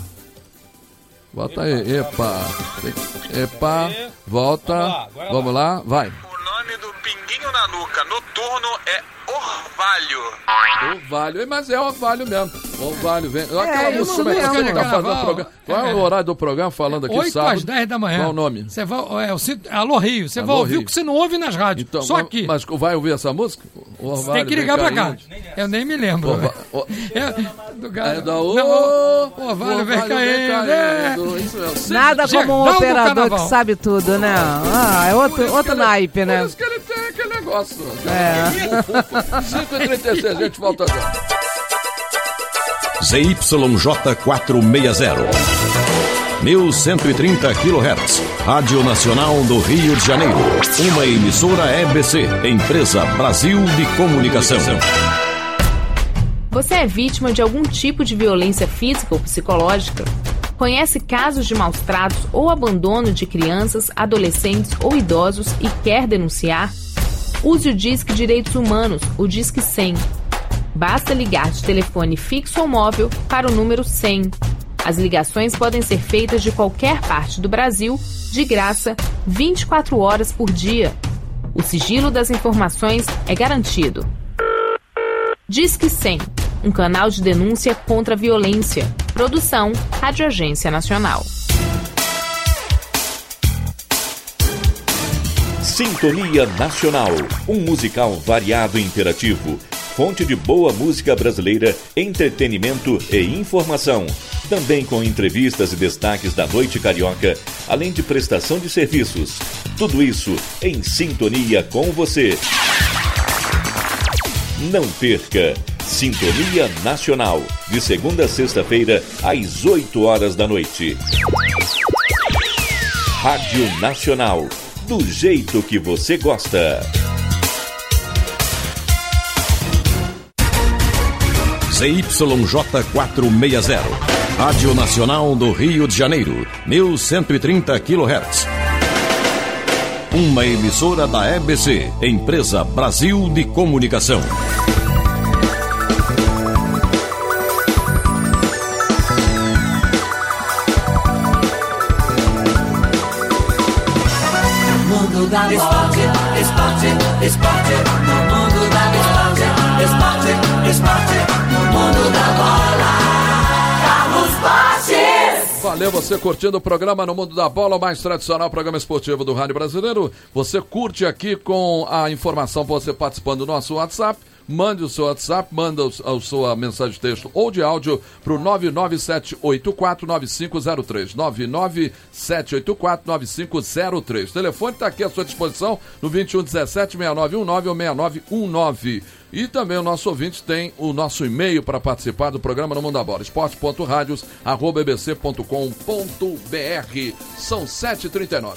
Volta aí. Epa. Volta. Vamos lá, vai. O nome do pinguinho na nuca noturno é Orvalho. Orvalho, mas é Orvalho mesmo. Orvalho, vem. Aquela isso música, como é que mesmo, você tá fazendo o programa? Qual é o horário do programa falando aqui 8 sábado? às 10 da manhã. Qual o nome? Você vai, Alô Rio. Você vai ouvir o que você não ouve nas rádios. Então, só aqui. Mas vai ouvir essa música? Você tem que ligar pra cá. Eu nem me lembro. Orvalho vem caindo. Nada como um operador que sabe tudo, né? É outro naipe, né? Por isso que ele tem aquele negócio. 5h36, a gente volta agora. ZYJ 460. 1130 kHz. Rádio Nacional do Rio de Janeiro. Uma emissora EBC, Empresa Brasil de Comunicação. Você é vítima de algum tipo de violência física ou psicológica? Conhece casos de maus-tratos ou abandono de crianças, adolescentes ou idosos e quer denunciar? Use o Disque Direitos Humanos, o Disque 100. Basta ligar de telefone fixo ou móvel para o número 100. As ligações podem ser feitas de qualquer parte do Brasil, de graça, 24 horas por dia. O sigilo das informações é garantido. Disque 100, um canal de denúncia contra a violência. Produção, Rádio Agência Nacional. Sintonia Nacional, um musical variado e interativo, fonte de boa música brasileira, entretenimento e informação. Também com entrevistas e destaques da noite carioca, além de prestação de serviços. Tudo isso em sintonia com você. Não perca Sintonia Nacional, de segunda a sexta-feira, às 8 horas da noite. Rádio Nacional, do jeito que você gosta. ZYJ 460. Rádio Nacional do Rio de Janeiro. 1130 kHz. Uma emissora da EBC, Empresa Brasil de Comunicação. Mundo da esporte. esporte no mundo da bola. Esporte no mundo da bola. Carlos Borges. Valeu, você curtindo o programa No Mundo da Bola, o mais tradicional programa esportivo do Rádio Brasileiro. Você curte aqui com a informação para você participando do nosso WhatsApp. Mande o seu WhatsApp, manda a sua mensagem de texto ou de áudio para o 997849503. 997849503. O telefone está aqui à sua disposição no 2117-6919 ou 6919. E também o nosso ouvinte tem o nosso e-mail para participar do programa No Mundo da Bola, esporte.radios@bbc.com.br. São 7h39.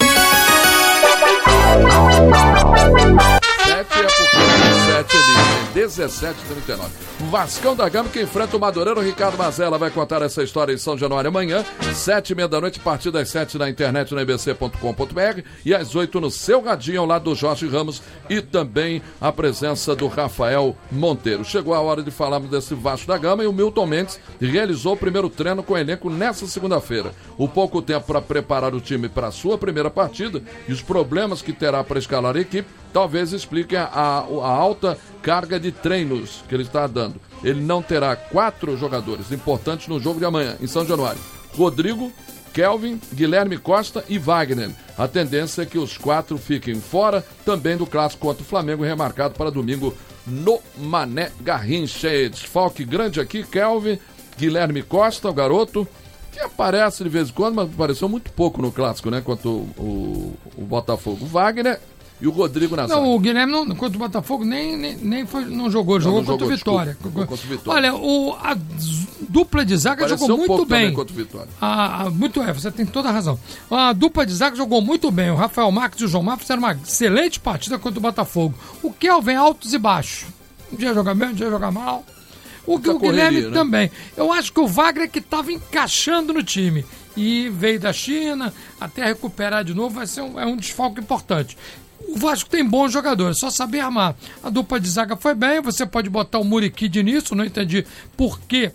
7 é porque 7 ali, 17h39. O Vascão da Gama que enfrenta o Madureira. O Ricardo Mazella vai contar essa história em São Januário amanhã, 7h30 da noite, a partir das 7 na internet no ibc.com.br e às 8 no seu radinho ao lado do Jorge Ramos e também a presença do Rafael Monteiro. Chegou a hora de falarmos desse Vasco da Gama e o Milton Mendes realizou o primeiro treino com o elenco nessa segunda-feira. O pouco tempo para preparar o time para a sua primeira partida e os problemas que terá para escalar a equipe talvez expliquem a alta carga de treinos que ele está dando. Ele não terá 4 jogadores importantes no jogo de amanhã, em São Januário: Rodrigo, Kelvin, Guilherme Costa e Wagner. A tendência é que os 4 fiquem fora também do clássico contra o Flamengo, remarcado para domingo no Mané Garrincha. Desfalque grande aqui: Kelvin, Guilherme Costa, o garoto, que aparece de vez em quando, mas apareceu muito pouco no clássico, né? Contra o Botafogo. Wagner e o Rodrigo na zaga. Não, o Guilherme contra o Botafogo nem jogou, jogou contra o Vitória. Olha, a dupla de zaga jogou muito bem. Contra o Vitória. Você tem toda a razão. A dupla de zaga jogou muito bem. O Rafael Marques e o João Mar fizeram uma excelente partida contra o Botafogo. O Kelvin altos e baixos. Um dia joga bem, um dia joga mal. O Guilherme, né? Também. Eu acho que o Wagner que estava encaixando no time e veio da China, até recuperar de novo, vai ser um desfalque importante. O Vasco tem bons jogadores, só saber armar. A dupla de zaga foi bem, você pode botar o Muriqui de início, não entendi por que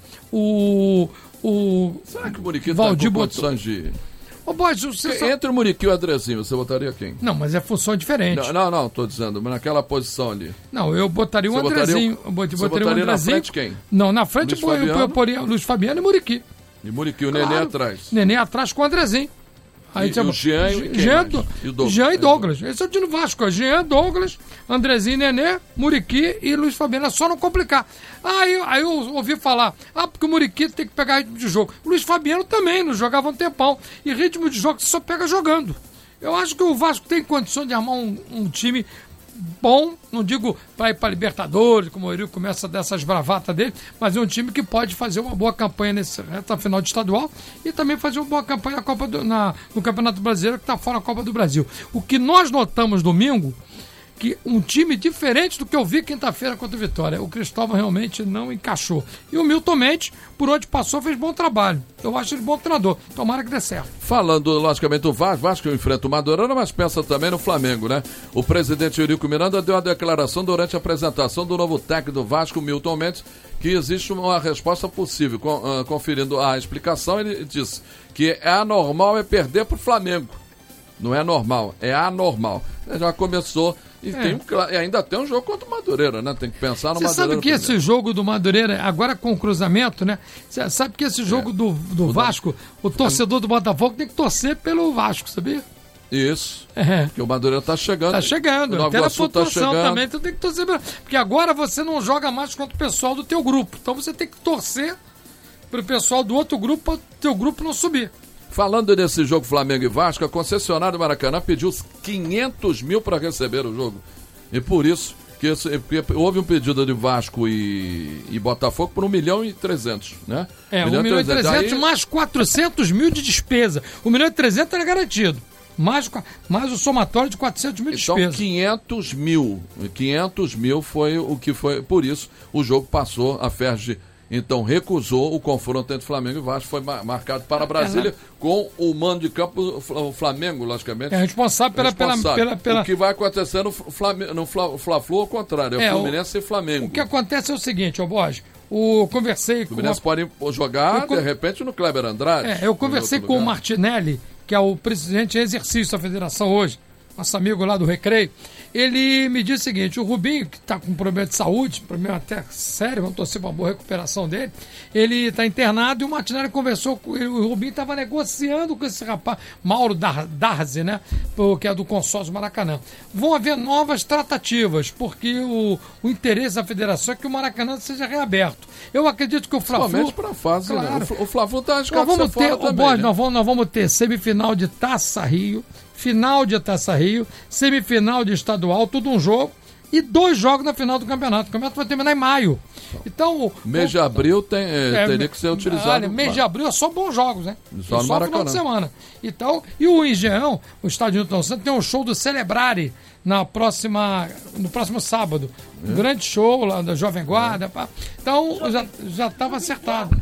Será que o Muriqui está com condições de... Entre o Muriqui e o Andrezinho, você botaria quem? Não, mas é função diferente. Não, tô dizendo, mas naquela posição ali. Não, eu botaria o Andrezinho. Você botaria na frente quem? Não, na frente eu poria o Luiz Fabiano e o Muriqui. E Muriqui, o Nenê atrás. Nenê atrás com o Andrezinho. Aí o Jean e o Douglas. Jean e Douglas. Esse é o time do Vasco. Jean, Douglas, Andrezinho, Nenê, Muriqui e Luiz Fabiano. É só não complicar. Aí eu ouvi falar, porque o Muriqui tem que pegar ritmo de jogo. O Luiz Fabiano também, não jogava um tempão. E ritmo de jogo você só pega jogando. Eu acho que o Vasco tem condição de armar um time bom, não digo para ir para Libertadores, como o Eurico começa dessas bravatas dele, mas é um time que pode fazer uma boa campanha nessa reta final de estadual e também fazer uma boa campanha no Campeonato Brasileiro, que está fora da Copa do Brasil. O que nós notamos domingo, que um time diferente do que eu vi quinta-feira contra o Vitória. O Cristóvão realmente não encaixou. E o Milton Mendes, por onde passou, fez bom trabalho. Eu acho ele bom treinador. Tomara que dê certo. Falando, logicamente, do Vasco enfrenta o Madureira, mas pensa também no Flamengo, né? O presidente Eurico Miranda deu uma declaração durante a apresentação do novo técnico do Vasco, Milton Mendes, que existe uma resposta possível. Conferindo a explicação, ele disse que anormal é perder para o Flamengo. Não é normal, é anormal. Já começou... E ainda tem um jogo contra o Madureira, né? Tem que pensar no Madureira. Você sabe que esse jogo do Madureira, agora com o cruzamento, né? Você sabe que esse jogo do Vasco, o torcedor do Botafogo tem que torcer pelo Vasco, sabia? Isso. Porque o Madureira tá chegando. Tá chegando. O Nova Iguaçu tá chegando. Também, então tem que torcer. Porque agora você não joga mais contra o pessoal do teu grupo. Então você tem que torcer pro pessoal do outro grupo, para o teu grupo não subir. Falando desse jogo Flamengo e Vasco, a concessionária do Maracanã pediu 500 mil para receber o jogo. E por isso que houve um pedido de Vasco e Botafogo por 1.300.000, né? 1.300.000 mais 400 mil de despesa. 1.300.000 era garantido. Mais o somatório de 400 mil de despesa. Então 500 mil foi o que foi. Por isso o jogo passou, a Ferge então recusou o confronto entre Flamengo e Vasco, foi marcado para Brasília com o mando de campo, o Flamengo, logicamente. É responsável pela... O que vai acontecer no Fla-Flu ao contrário, é o Fluminense e Flamengo. O que acontece é o seguinte, Borges, conversei com... O Fluminense pode jogar, de repente, no Kleber Andrade. Eu conversei com o Martinelli, que é o presidente em exercício da federação hoje, nosso amigo lá do Recreio, ele me disse o seguinte: o Rubinho, que está com um problema de saúde, problema até sério, vamos torcer para uma boa recuperação dele, ele está internado e o Martinelli conversou com ele, o Rubinho estava negociando com esse rapaz, Mauro Darzi, né, que é do consórcio Maracanã. Vão haver novas tratativas, porque o interesse da federação é que o Maracanã seja reaberto. Eu acredito que o Fla-Flu... Somente para a fase, claro, né? O Fla-Flu está nós vamos ter, também, né? Nós vamos ter semifinal de Taça Rio, final de Taça Rio, semifinal de estadual, tudo um jogo, e 2 jogos na final do campeonato. O campeonato vai terminar em maio. Então, mês de abril teria que ser utilizado. Olha, mês de abril é só bons jogos, né? Só no Maracanã. Final de semana. Então, e o Engenhão, o estádio Newton Santos, tem um show do Celebrare no próximo sábado. Um grande show lá da Jovem Guarda. Então, já estava acertado.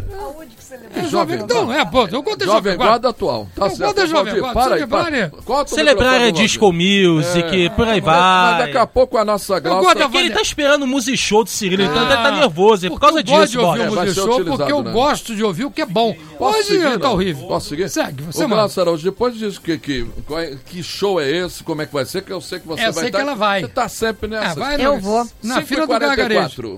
Eu contei Jovem Guarda atual. Tá certo. Jovem Guarda. Celebrar Disco Music, por aí vai. Mas daqui a pouco a nossa Glaucia... Porque ele tá esperando o Music Show do Cirilo, então ele tá nervoso. Por causa disso, eu gosto de ouvir o Music Show, porque eu gosto de ouvir o que é bom. Hoje tá horrível. Posso seguir? Segue, você manda. Glaucia Araújo, depois disso, que show é esse, como é que vai ser, que eu sei que você vai estar... Eu sei que ela vai. Você tá sempre nessa. Eu vou. Na fila do Gargarejo.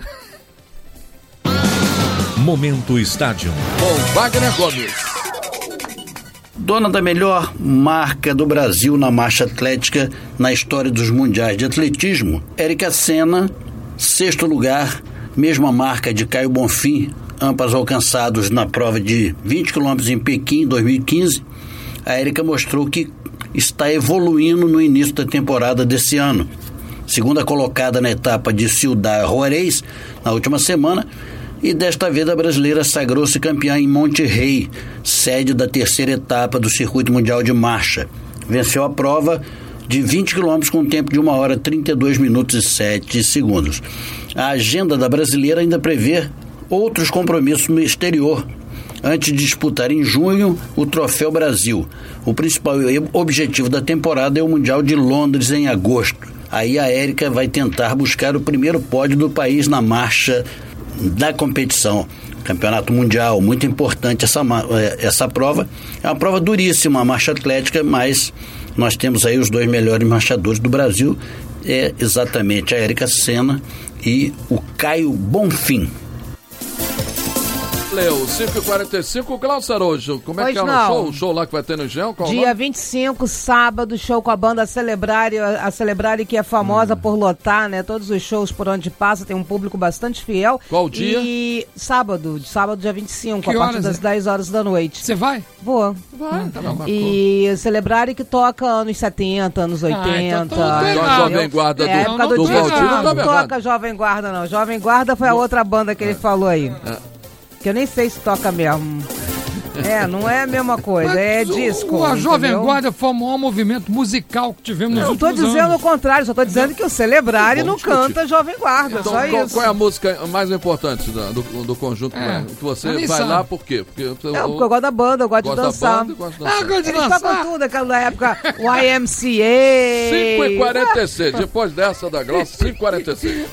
Momento Estádio. Com Wagner Gomes. Dona da melhor marca do Brasil na marcha atlética na história dos mundiais de atletismo, Érica Senna, 6º lugar, mesma marca de Caio Bonfim, ambas alcançados na prova de 20 km em Pequim em 2015. A Érica mostrou que está evoluindo no início da temporada desse ano. Segunda colocada na etapa de Ciudad Juárez na última semana, e desta vez a brasileira sagrou-se campeã em Monterrey, sede da 3ª etapa do Circuito Mundial de Marcha. Venceu a prova de 20 km com um tempo de 1 hora 32 minutos e 7 segundos. A agenda da brasileira ainda prevê outros compromissos no exterior, antes de disputar em junho o Troféu Brasil. O principal objetivo da temporada é o Mundial de Londres em agosto. Aí a Érica vai tentar buscar o primeiro pódio do país na marcha da competição. Campeonato Mundial, muito importante essa prova. É uma prova duríssima, a marcha atlética, mas nós temos aí os 2 melhores marchadores do Brasil, é exatamente a Érica Senna e o Caio Bonfim. Leu, 5h45, Glaucia Araújo, como é que é o show? O show lá que vai ter no Engenhão? Dia 25, sábado, show com a banda Celebrare, a Celebrare que é famosa por lotar, né? Todos os shows por onde passa, tem um público bastante fiel. Qual dia? E sábado dia 25, a partir das 10 horas da noite. Você vai? Vou. Vai, tá bom. E Celebrare que toca anos 70, anos 80. Então a Jovem Guarda do Valdir não toca Jovem Guarda, não. Jovem Guarda foi a outra banda que ele falou aí. Que eu nem sei se toca mesmo. Não é a mesma coisa, é disco. A Jovem Guarda foi o maior movimento musical que tivemos nos últimos anos. Não estou dizendo o contrário, só estou dizendo que o Celebrare não canta Jovem Guarda, então, só isso. Qual é a música mais importante do conjunto? Que você vai lá por quê? Porque eu gosto da banda, eu gosto de dançar. Eles tocam tudo, aquela época, o YMCA. 5h46, depois dessa da Glaucia, 5h46.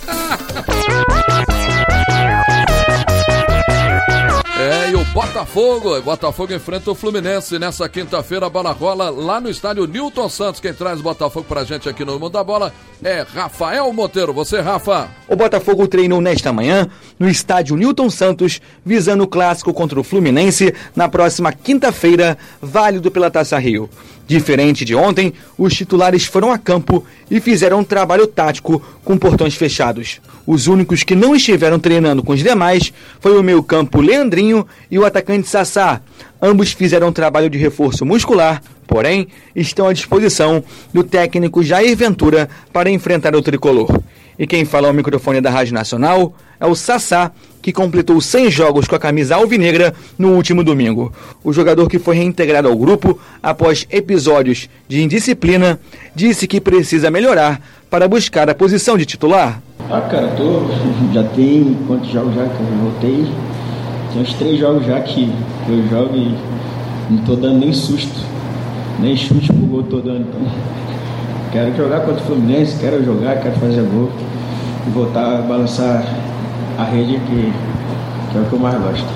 E o Botafogo enfrenta o Fluminense nessa quinta-feira. A bola rola lá no estádio Newton Santos. Quem traz o Botafogo pra gente aqui no Mundo da Bola é Rafael Monteiro. Você, Rafa? O Botafogo treinou nesta manhã no estádio Newton Santos, visando o clássico contra o Fluminense na próxima quinta-feira, válido pela Taça Rio. Diferente de ontem, os titulares foram a campo e fizeram um trabalho tático com portões fechados. Os únicos que não estiveram treinando com os demais foi o meio-campo Leandrinho e o atacante Sassá. Ambos fizeram um trabalho de reforço muscular, porém estão à disposição do técnico Jair Ventura para enfrentar o tricolor. E quem fala ao microfone da Rádio Nacional é o Sassá, que completou 100 jogos com a camisa alvinegra no último domingo. O jogador, que foi reintegrado ao grupo após episódios de indisciplina, disse que precisa melhorar para buscar a posição de titular. Cara, já tem quantos jogos já que eu voltei? Tem uns 3 jogos já que eu jogo e não tô dando nem susto, nem chute pro gol tô dando. Então, quero jogar contra o Fluminense, quero fazer gol e voltar a balançar a rede que é o que eu mais gosto.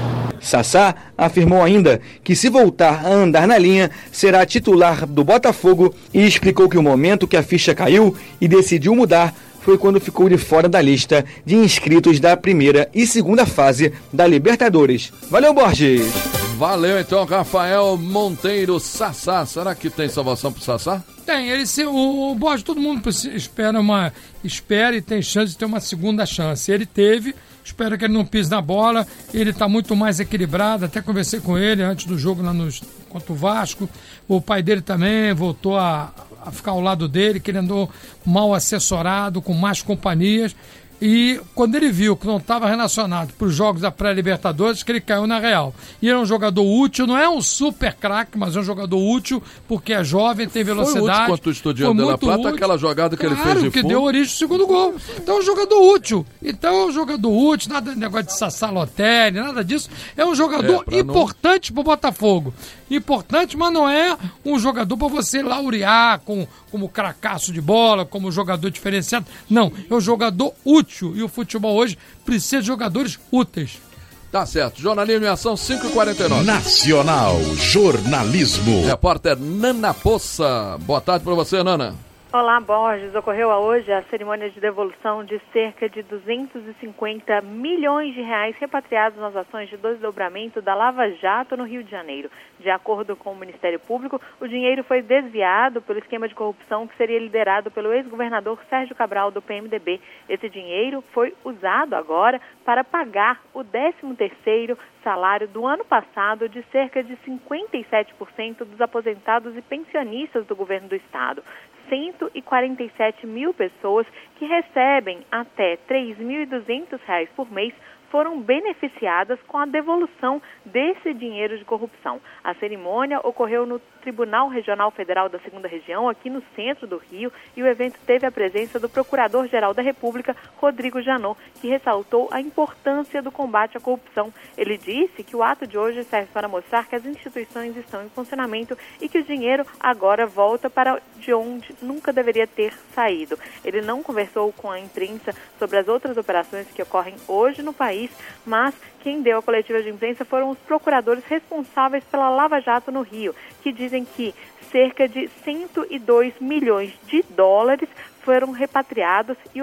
Sassá afirmou ainda que se voltar a andar na linha, será titular do Botafogo e explicou que o momento que a ficha caiu e decidiu mudar foi quando ficou de fora da lista de inscritos da primeira e segunda fase da Libertadores. Valeu, Borges! Valeu então, Rafael Monteiro. Sassá, será que tem salvação pro Sassá? Tem, o Borges, todo mundo espera e tem chance de ter uma segunda chance. Ele teve, espero que ele não pise na bola, ele está muito mais equilibrado, até conversei com ele antes do jogo lá contra o Vasco, o pai dele também voltou a ficar ao lado dele, que ele andou mal assessorado, com más companhias, e quando ele viu que não estava relacionado para os jogos da pré-Libertadores, que ele caiu na real. E ele é um jogador útil, não é um super craque, mas é um jogador útil, porque é jovem, tem velocidade. Foi útil contra o Estudiantes de La Plata, útil. Aquela jogada que ele fez de fundo. Que deu origem ao segundo gol. Então é um jogador útil. Nada de negócio de Sassá Lotelli, nada disso. É um jogador importante para o Botafogo. Importante, mas não é um jogador para você laurear como cracaço de bola, como jogador diferenciado. Não, é um jogador útil. E o futebol hoje precisa de jogadores úteis. Tá certo. Jornalismo em Ação, 5h49. Nacional Jornalismo. Repórter Nana Poça. Boa tarde para você, Nana. Olá, Borges. Ocorreu hoje a cerimônia de devolução de cerca de 250 milhões de reais repatriados nas ações de desdobramento da Lava Jato no Rio de Janeiro. De acordo com o Ministério Público, o dinheiro foi desviado pelo esquema de corrupção que seria liderado pelo ex-governador Sérgio Cabral, do PMDB. Esse dinheiro foi usado agora para pagar o 13º salário do ano passado de cerca de 57% dos aposentados e pensionistas do governo do estado. 147 mil pessoas que recebem até R$ 3.200 por mês foram beneficiadas com a devolução desse dinheiro de corrupção. A cerimônia ocorreu no Tribunal Regional Federal da 2ª Região, aqui no centro do Rio, e o evento teve a presença do Procurador-Geral da República, Rodrigo Janot, que ressaltou a importância do combate à corrupção. Ele disse que o ato de hoje serve para mostrar que as instituições estão em funcionamento e que o dinheiro agora volta para de onde nunca deveria ter saído. Ele não conversou com a imprensa sobre as outras operações que ocorrem hoje no país, mas quem deu a coletiva de imprensa foram os procuradores responsáveis pela Lava Jato no Rio, que dizem que cerca de 102 milhões de dólares foram repatriados e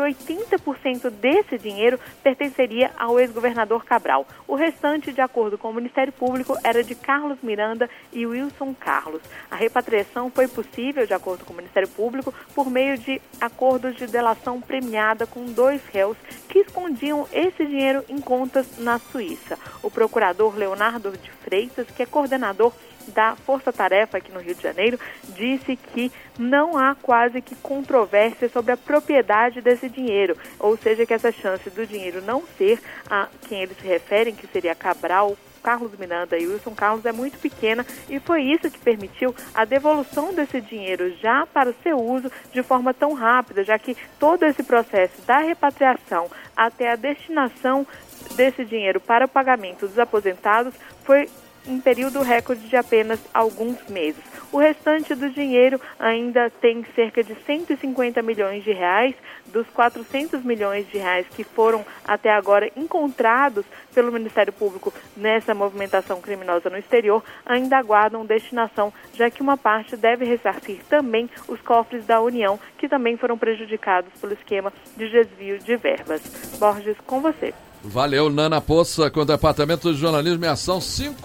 80% desse dinheiro pertenceria ao ex-governador Cabral. O restante, de acordo com o Ministério Público, era de Carlos Miranda e Wilson Carlos. A repatriação foi possível, de acordo com o Ministério Público, por meio de acordos de delação premiada com 2 réus que escondiam esse dinheiro em contas na Suíça. O procurador Leonardo de Freitas, que é coordenador da Força Tarefa aqui no Rio de Janeiro, disse que não há quase que controvérsia sobre a propriedade desse dinheiro, ou seja, que essa chance do dinheiro não ser a quem eles se referem, que seria Cabral, Carlos Miranda e Wilson Carlos, é muito pequena, e foi isso que permitiu a devolução desse dinheiro já para o seu uso de forma tão rápida, já que todo esse processo da repatriação até a destinação desse dinheiro para o pagamento dos aposentados foi em período recorde de apenas alguns meses. O restante do dinheiro ainda tem cerca de 150 milhões de reais, dos 400 milhões de reais que foram até agora encontrados pelo Ministério Público nessa movimentação criminosa no exterior, ainda aguardam destinação, já que uma parte deve ressarcir também os cofres da União, que também foram prejudicados pelo esquema de desvio de verbas. Borges, com você. Valeu, Nana Poça, com o Departamento de Jornalismo em Ação,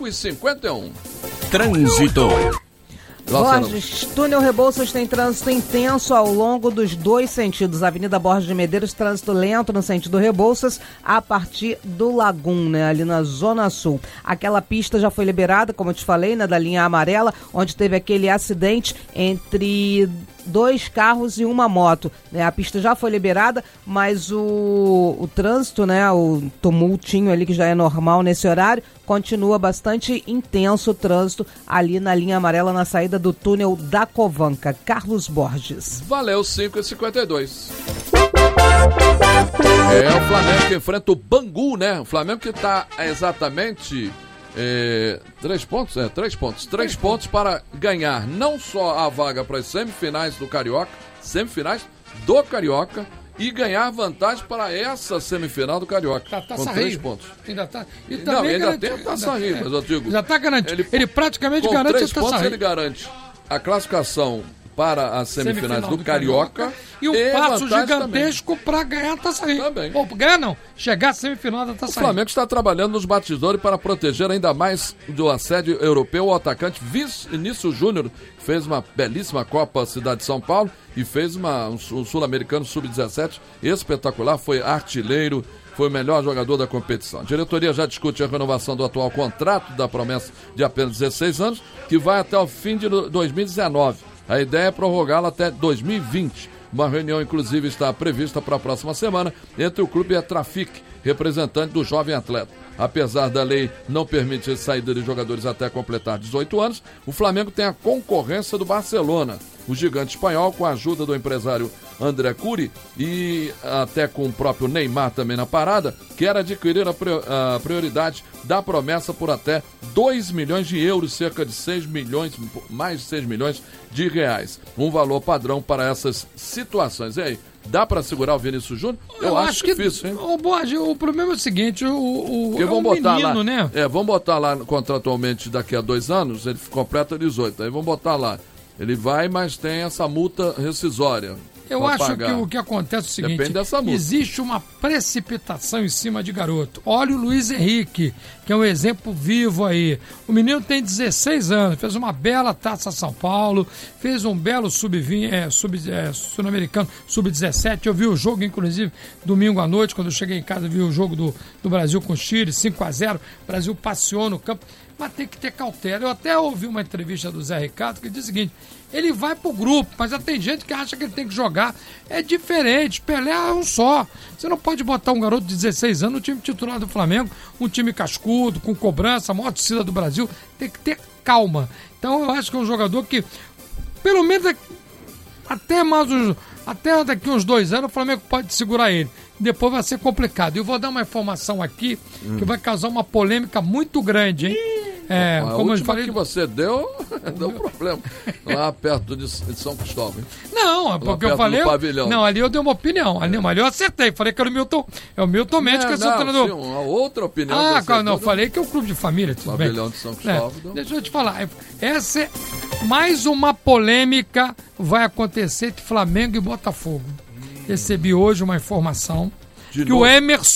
5h51. Trânsito. Borges, túnel Rebouças tem trânsito intenso ao longo dos 2 sentidos. Avenida Borges de Medeiros, trânsito lento no sentido Rebouças, a partir do Lagum, né, ali na Zona Sul. Aquela pista já foi liberada, como eu te falei, né, da linha amarela, onde teve aquele acidente entre 2 carros e uma moto, né? A pista já foi liberada, mas o trânsito, né, o tumultinho ali que já é normal nesse horário, continua bastante intenso o trânsito ali na linha amarela na saída do túnel da Covanca. Carlos Borges. Valeu, 5h52. É o Flamengo que enfrenta o Bangu, né? O Flamengo que está exatamente 3 pontos? 3 pontos. 3 pontos para ganhar não só a vaga para as semifinais do Carioca, e ganhar vantagem para essa semifinal do Carioca. Taça com 3 Rio. pontos. Ainda tá. E Não, também ainda tem a Taça Rio, mas eu digo... Já está garantido. Ele praticamente garante a Taça Rio. Com 3 pontos ele garante a classificação para as semifinais do Carioca. E um passo gigantesco para ganhar a Taça Rio. Também. Ou ganhar não, chegar à semifinal da Taça Rio. O Flamengo está trabalhando nos bastidores para proteger ainda mais do assédio europeu o atacante Vinícius Júnior, que fez uma belíssima Copa Cidade de São Paulo e fez um Sul-Americano Sub-17 espetacular, foi artilheiro, foi o melhor jogador da competição. A diretoria já discute a renovação do atual contrato da promessa de apenas 16 anos, que vai até o fim de 2019. A ideia é prorrogá-la até 2020. Uma reunião, inclusive, está prevista para a próxima semana entre o clube e a Trafic, representante do jovem atleta. Apesar da lei não permitir saída de jogadores até completar 18 anos, o Flamengo tem a concorrência do Barcelona. O gigante espanhol, com a ajuda do empresário André Curi e até com o próprio Neymar também na parada, quer adquirir a prioridade da promessa por até 2 milhões de euros, cerca de 6 milhões, mais de 6 milhões de reais. Um valor padrão para essas situações. E aí, dá para segurar o Vinícius Júnior? Eu acho difícil, hein? Borges, o problema é o seguinte, Porque vamos botar menino, lá, né? Vamos botar lá contratualmente daqui a 2 anos, ele completa 18, aí vamos botar lá. Ele vai, mas tem essa multa rescisória. Eu acho que o que acontece é o seguinte, depende dessa multa. Existe uma precipitação em cima de garoto. Olha o Luiz Henrique, que é um exemplo vivo aí. O menino tem 16 anos, fez uma bela Taça São Paulo, fez um belo Sul-Americano Sub-17. Eu vi o jogo, inclusive, domingo à noite, quando eu cheguei em casa, vi o jogo do Brasil com o Chile, 5-0. O Brasil passeou no campo. Mas tem que ter cautela. Eu até ouvi uma entrevista do Zé Ricardo que diz o seguinte: ele vai pro grupo, mas já tem gente que acha que ele tem que jogar. É diferente, Pelé é um só. Você não pode botar um garoto de 16 anos no time titular do Flamengo, um time cascudo, com cobrança, a maior torcida do Brasil. Tem que ter calma. Então eu acho que é um jogador que, pelo menos até daqui uns 2 anos, o Flamengo pode segurar ele. Depois vai ser complicado. E eu vou dar uma informação aqui que vai causar uma polêmica muito grande, hein? Como eu falei, que você deu problema lá perto de São Cristóvão. Não, porque eu falei. Não, ali eu dei uma opinião. Ali eu acertei. Falei que era o Milton Mendes, que é seu treinador. Sim, uma outra opinião. Eu falei que é o clube de família. Tudo pavilhão de São Cristóvão. Deixa eu te falar. Essa é mais uma polêmica vai acontecer entre Flamengo e Botafogo. Recebi hoje uma informação que o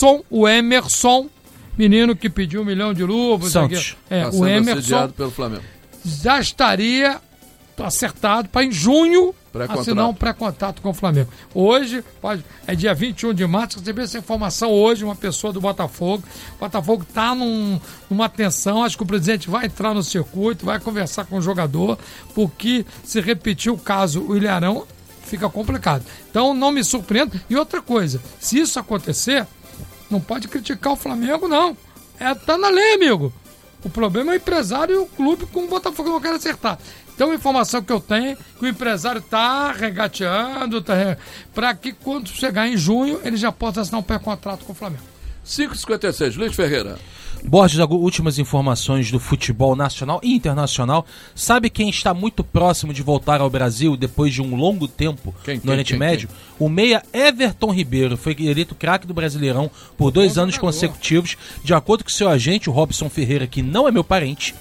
Emerson, menino que pediu 1 milhão de luvas, o Emerson pelo Flamengo, já estaria acertado para em junho assinar um pré-contato com o Flamengo. Hoje, é dia 21 de março, recebi essa informação hoje, uma pessoa do Botafogo. O Botafogo está numa tensão, acho que o presidente vai entrar no circuito, vai conversar com o jogador, porque se repetir o caso, o Ilharão, fica complicado. Então não me surpreendo. E outra coisa, se isso acontecer, não pode criticar o Flamengo, não. Tá na lei, amigo. O problema é o empresário e o clube com o Botafogo não quer acertar. Então a informação que eu tenho é que o empresário está regateando para que quando chegar em junho ele já possa assinar um pré-contrato com o Flamengo. 5h56, Luiz Ferreira. Borges, últimas informações do futebol nacional e internacional. Sabe quem está muito próximo de voltar ao Brasil depois de um longo tempo no Oriente Médio? O meia Everton Ribeiro foi eleito craque do Brasileirão por 2 anos consecutivos. De acordo com seu agente, o Robson Ferreira, que não é meu parente,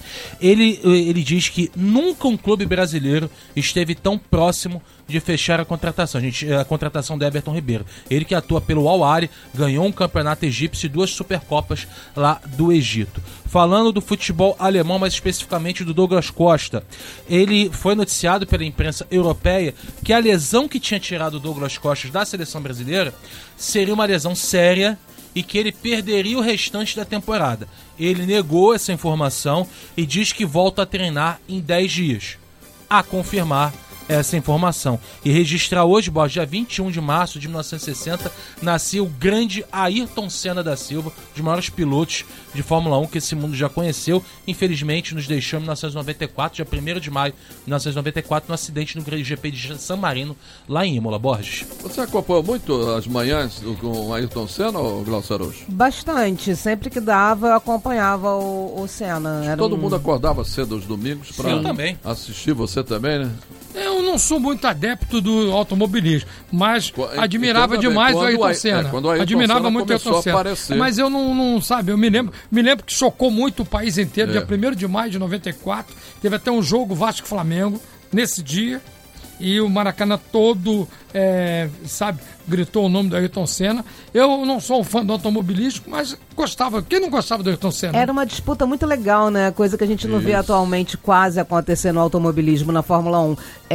ele diz que nunca um clube brasileiro esteve tão próximo de fechar a contratação. A contratação do Everton Ribeiro. Ele que atua pelo Al Ahly, ganhou um campeonato egípcio e 2 Supercopas lá do Egito. Falando do futebol alemão, mais especificamente do Douglas Costa, ele foi noticiado pela imprensa europeia que a lesão que tinha tirado o Douglas Costa da seleção brasileira seria uma lesão séria e que ele perderia o restante da temporada. Ele negou essa informação e diz que volta a treinar em 10 dias. A confirmar essa informação. E registrar hoje, dia 21 de março de 1960, nasceu o grande Ayrton Senna da Silva, um dos maiores pilotos de Fórmula 1 que esse mundo já conheceu. Infelizmente, nos deixou em 1994, dia 1º de maio de 1994, no acidente no GP de San Marino, lá em Imola. Borges. Você acompanhou muito as manhãs com o Ayrton Senna, ou Glaucio Aroujo? Bastante. Sempre que dava, eu acompanhava o Senna. Todo mundo acordava cedo aos domingos para assistir, você também, né? Eu não sou muito adepto do automobilismo, mas admirava demais o Ayrton Senna. Admirava muito o Ayrton Senna. Mas eu não sabe, eu me lembro que chocou muito o país inteiro, dia 1º de maio de 94, teve até um jogo Vasco-Flamengo nesse dia, e o Maracanã todo, gritou o nome do Ayrton Senna. Eu não sou um fã do automobilismo, mas gostava. Quem não gostava do Ayrton Senna? Era uma disputa muito legal, né? Coisa que a gente não vê atualmente quase acontecer no automobilismo, na Fórmula 1.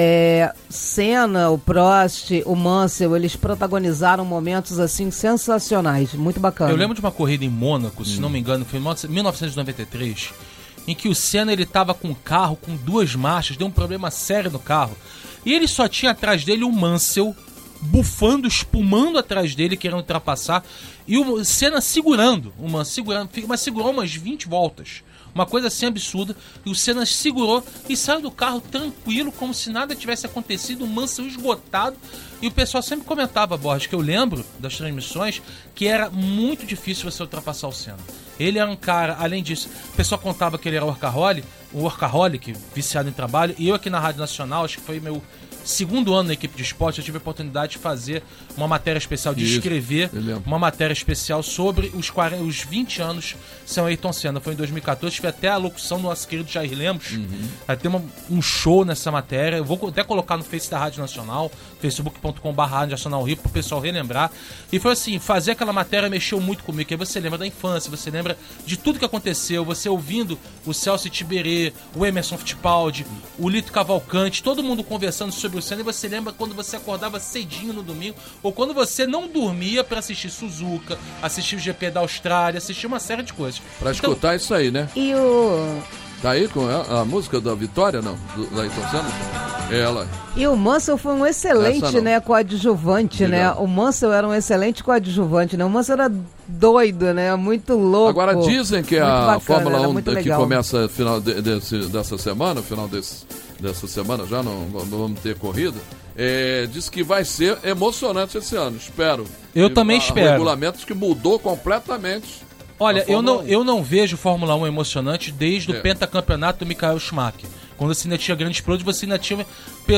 Senna, o Prost, o Mansell, eles protagonizaram momentos assim sensacionais, muito bacana. Eu lembro de uma corrida em Mônaco, se não me engano, foi em 1993, em que o Senna estava com um carro com 2 marchas, deu um problema sério no carro. E ele só tinha atrás dele o Mansell, bufando, espumando atrás dele, querendo ultrapassar. E o Senna segurando, mas segurou umas 20 voltas. Uma coisa assim absurda. E o Senna segurou e saiu do carro tranquilo, como se nada tivesse acontecido. O Mansell esgotado. E o pessoal sempre comentava, Borges, que eu lembro das transmissões, que era muito difícil você ultrapassar o Senna. Ele era um cara, além disso, o pessoal contava que ele era workaholic, viciado em trabalho. E eu aqui na Rádio Nacional, acho que foi meu 2º ano na equipe de esporte, eu tive a oportunidade de fazer uma matéria especial, de escrever uma matéria especial sobre os 20 anos sem o Ayrton Senna. Foi em 2014, tive até a locução do nosso querido Jair Lemos. Vai ter um show nessa matéria. Eu vou até colocar no Face da Rádio Nacional, facebook.com/Rádio Nacional Rio, pro pessoal relembrar. E foi assim, fazer aquela matéria mexeu muito comigo, que aí você lembra da infância, você lembra de tudo que aconteceu, você ouvindo o Celso Tiberê, o Emerson Fittipaldi, o Lito Cavalcante, todo mundo conversando sobre o Senna, e você lembra quando você acordava cedinho no domingo, ou quando você não dormia pra assistir Suzuka, assistir o GP da Austrália, assistir uma série de coisas. Pra escutar isso aí, né? E o... Tá aí com a música da Vitória, não? Da Ayrton Senna? Ela. E o Mansell foi um excelente, coadjuvante, né? O Mansell era um excelente coadjuvante, né? O Mansell era doido, né? Muito louco. Agora dizem que a Fórmula 1 que começa final dessa semana, final dessa semana já não vamos ter corrida, diz que vai ser emocionante esse ano, espero. Eu também espero. Regulamentos que mudou completamente. Olha, eu não vejo Fórmula 1 emocionante desde o pentacampeonato do Michael Schumacher. Quando você ainda tinha grandes pilotos, você ainda tinha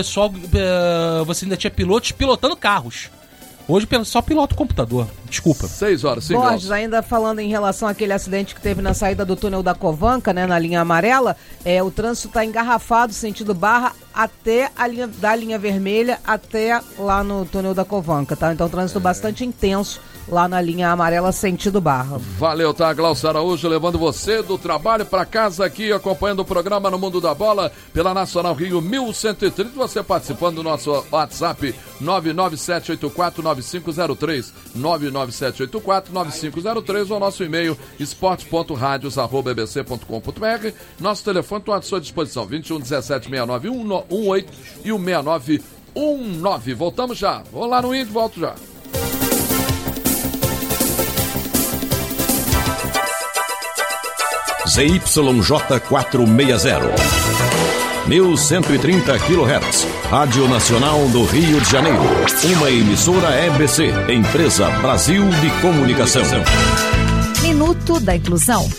pilotos pilotando carros. Hoje só pilota o computador. Desculpa. 6 horas, 5 horas. Borges, ainda falando em relação àquele acidente que teve na saída do túnel da Covanca, né, na linha amarela, o trânsito está engarrafado, sentido Barra, até da linha vermelha, até lá no túnel da Covanca, tá? Então, trânsito bastante intenso lá na linha amarela, sentido Barra. Valeu, tá? Glaucio Araújo levando você do trabalho para casa aqui, acompanhando o programa No Mundo da Bola pela Nacional Rio 1130. Você participando do nosso WhatsApp 997849503, 997849503, ou nosso e-mail esporte.radios@bbc.com.br. Nosso telefone está à sua disposição, 21 17 69 18 e o 6919. Voltamos já. Vou lá no Índio, volto já. ZYJ 460, 1130 kHz, Rádio Nacional do Rio de Janeiro, uma emissora EBC, Empresa Brasil de Comunicação. Minuto da Inclusão.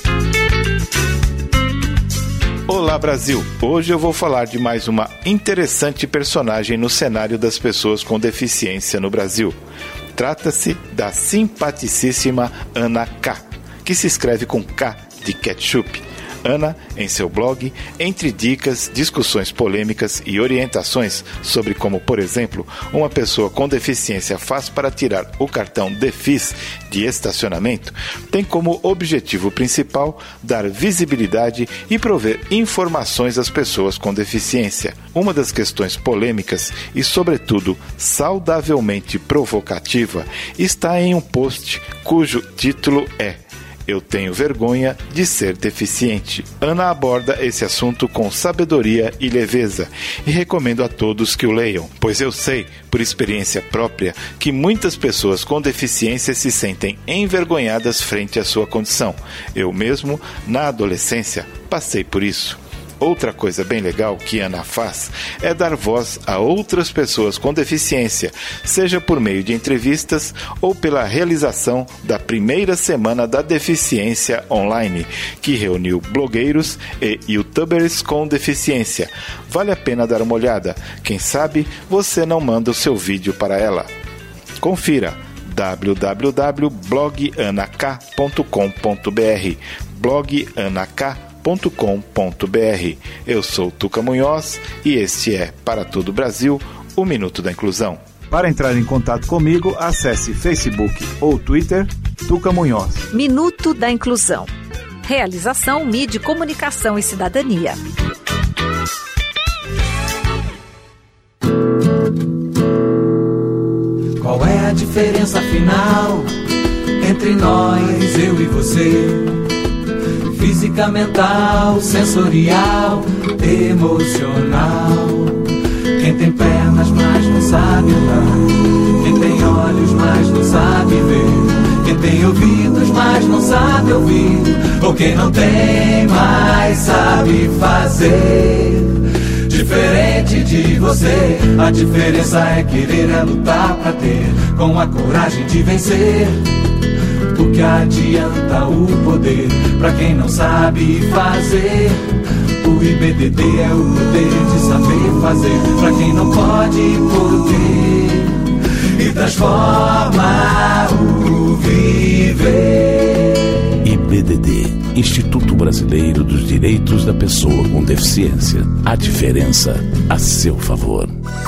Olá, Brasil! Hoje eu vou falar de mais uma interessante personagem no cenário das pessoas com deficiência no Brasil. Trata-se da simpaticíssima Ana K, que se escreve com K de ketchup. Ana, em seu blog, entre dicas, discussões polêmicas e orientações sobre como, por exemplo, uma pessoa com deficiência faz para tirar o cartão DEFIS de estacionamento, tem como objetivo principal dar visibilidade e prover informações às pessoas com deficiência. Uma das questões polêmicas e, sobretudo, saudavelmente provocativa está em um post cujo título é "Eu tenho vergonha de ser deficiente". Ana aborda esse assunto com sabedoria e leveza e recomendo a todos que o leiam, pois eu sei, por experiência própria, que muitas pessoas com deficiência se sentem envergonhadas frente à sua condição. Eu mesmo, na adolescência, passei por isso. Outra coisa bem legal que Ana faz é dar voz a outras pessoas com deficiência, seja por meio de entrevistas ou pela realização da primeira Semana da Deficiência Online, que reuniu blogueiros e youtubers com deficiência. Vale a pena dar uma olhada. Quem sabe você não manda o seu vídeo para ela. Confira www.blogank.com.br blogank.com.br. Eu sou Tuca Munhoz e este é Para Todo o Brasil, o Minuto da Inclusão. Para entrar em contato comigo, acesse Facebook ou Twitter, Tuca Munhoz. Minuto da Inclusão. Realização MIDI Comunicação e Cidadania. Qual é a diferença final entre nós, eu e você? Física, mental, sensorial, emocional. Quem tem pernas, mas não sabe andar. Quem tem olhos, mas não sabe ver. Quem tem ouvidos, mas não sabe ouvir. Ou quem não tem, mas sabe fazer. Diferente de você, a diferença é querer, é lutar pra ter, com a coragem de vencer. O que adianta o poder pra quem não sabe fazer? O IBDD é o poder de saber fazer pra quem não pode poder e transforma o viver. IBDD, Instituto Brasileiro dos Direitos da Pessoa com Deficiência. A diferença a seu favor.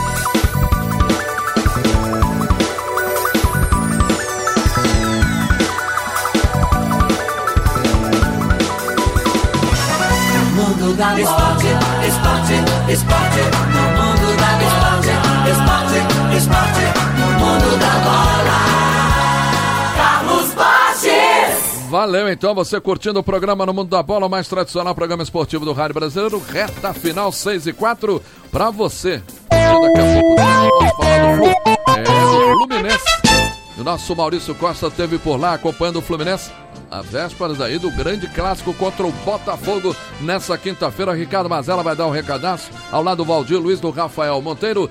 Esporte, esporte, esporte, no mundo da esporte, esporte, esporte, no mundo da bola. Carlos Borges. Valeu, então, você curtindo o programa No Mundo da Bola, o mais tradicional programa esportivo do Rádio Brasileiro, reta final 6-4 pra você. Daqui a pouco vamos falar do Fluminense. O nosso Maurício Costa esteve por lá acompanhando o Fluminense às vésperas aí do grande clássico contra o Botafogo nessa quinta-feira. Ricardo Mazella vai dar um recadaço ao lado do Valdir Luiz, do Rafael Monteiro,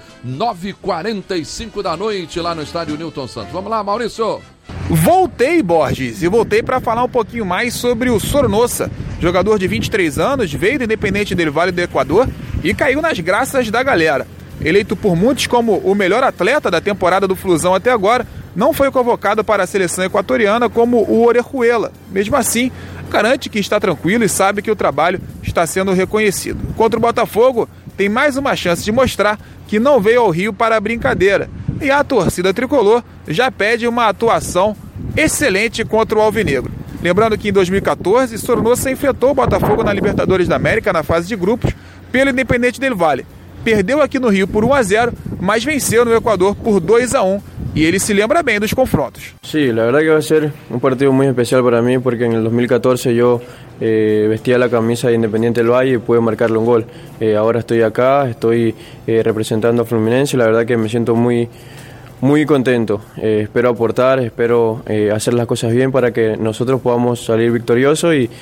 9h45 da noite lá no estádio Newton Santos. Vamos lá, Maurício. Voltei, Borges, e voltei para falar um pouquinho mais sobre o Sornosa, jogador de 23 anos, veio do Independente del Valle do Equador e caiu nas graças da galera. Eleito por muitos como o melhor atleta da temporada do Flusão até agora, não foi convocado para a seleção equatoriana como o Orejuela. Mesmo assim, garante que está tranquilo e sabe que o trabalho está sendo reconhecido. Contra o Botafogo, tem mais uma chance de mostrar que não veio ao Rio para a brincadeira. E a torcida tricolor já pede uma atuação excelente contra o Alvinegro. Lembrando que em 2014, Sornosa enfrentou o Botafogo na Libertadores da América na fase de grupos pelo Independente del Valle. Perdeu aqui no Rio por 1-0, mas venceu no Equador por 2-1. Y él se lembra bien de los confrontos. Sí, la verdad que va a ser un partido muy especial para mí porque en el 2014 yo vestía la camisa de Independiente del Valle y pude marcarle un gol. Ahora estoy acá, estoy representando a Fluminense, la verdad que me siento muy contento. Espero aportar, espero hacer las cosas bien para que nosotros podamos salir victoriosos y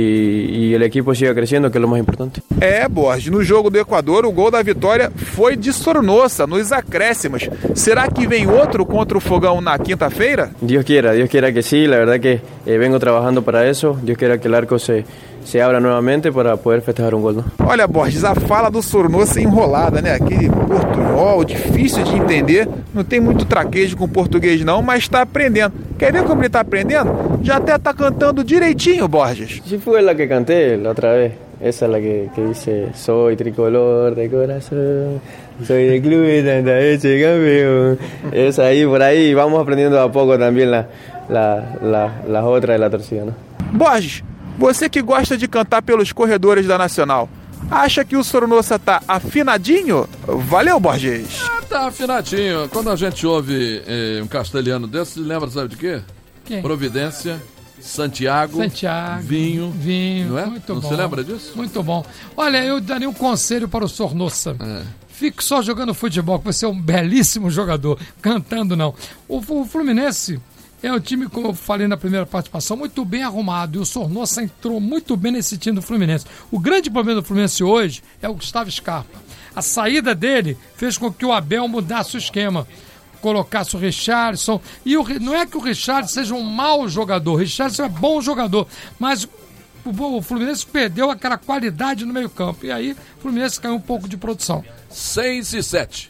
el equipo siga creciendo, que es lo más importante. Borges, no jogo do Equador, o gol da vitória foi de Sornosa, nos acréscimos. Será que vem outro contra o Fogão na quinta-feira? Dios quiera que sí, la verdad que vengo trabajando para eso. Dios quiera que el arco se abra novamente para poder festejar um gol, não? Olha, Borges, a fala do Sornosa é enrolada, né? Aquele portunhol, difícil de entender, não tem muito traquejo com português não, mas está aprendendo. Quer ver como ele está aprendendo? Já até está cantando direitinho, Borges. Sí, fue la que canté la otra vez. Esa es la que dice, soy tricolor de corazón, soy del club de tanta vez campeón. Esa ahí, por ahí, vamos aprendiendo a poco también las otras de la torcida, ¿no? Borges, você que gosta de cantar pelos corredores da Nacional, acha que o Sornosa tá afinadinho? Valeu, Borges! Tá afinadinho. Quando a gente ouve um castelhano desse, lembra, sabe de quê? Quem? Providência, Santiago, vinho, não é? Muito não bom. Se lembra disso? Muito bom. Olha, eu daria um conselho para o Sornosa. Fique só jogando futebol, que você é um belíssimo jogador. Cantando, não. O Fluminense É um time, como eu falei na primeira participação, muito bem arrumado. E o Sornosa entrou muito bem nesse time do Fluminense. O grande problema do Fluminense hoje é o Gustavo Scarpa. A saída dele fez com que o Abel mudasse o esquema. Colocasse o Richarlison. E não é que o Richarlison seja um mau jogador. O Richarlison é bom jogador. Mas o Fluminense perdeu aquela qualidade no meio campo. E aí o Fluminense caiu um pouco de produção. 6-7.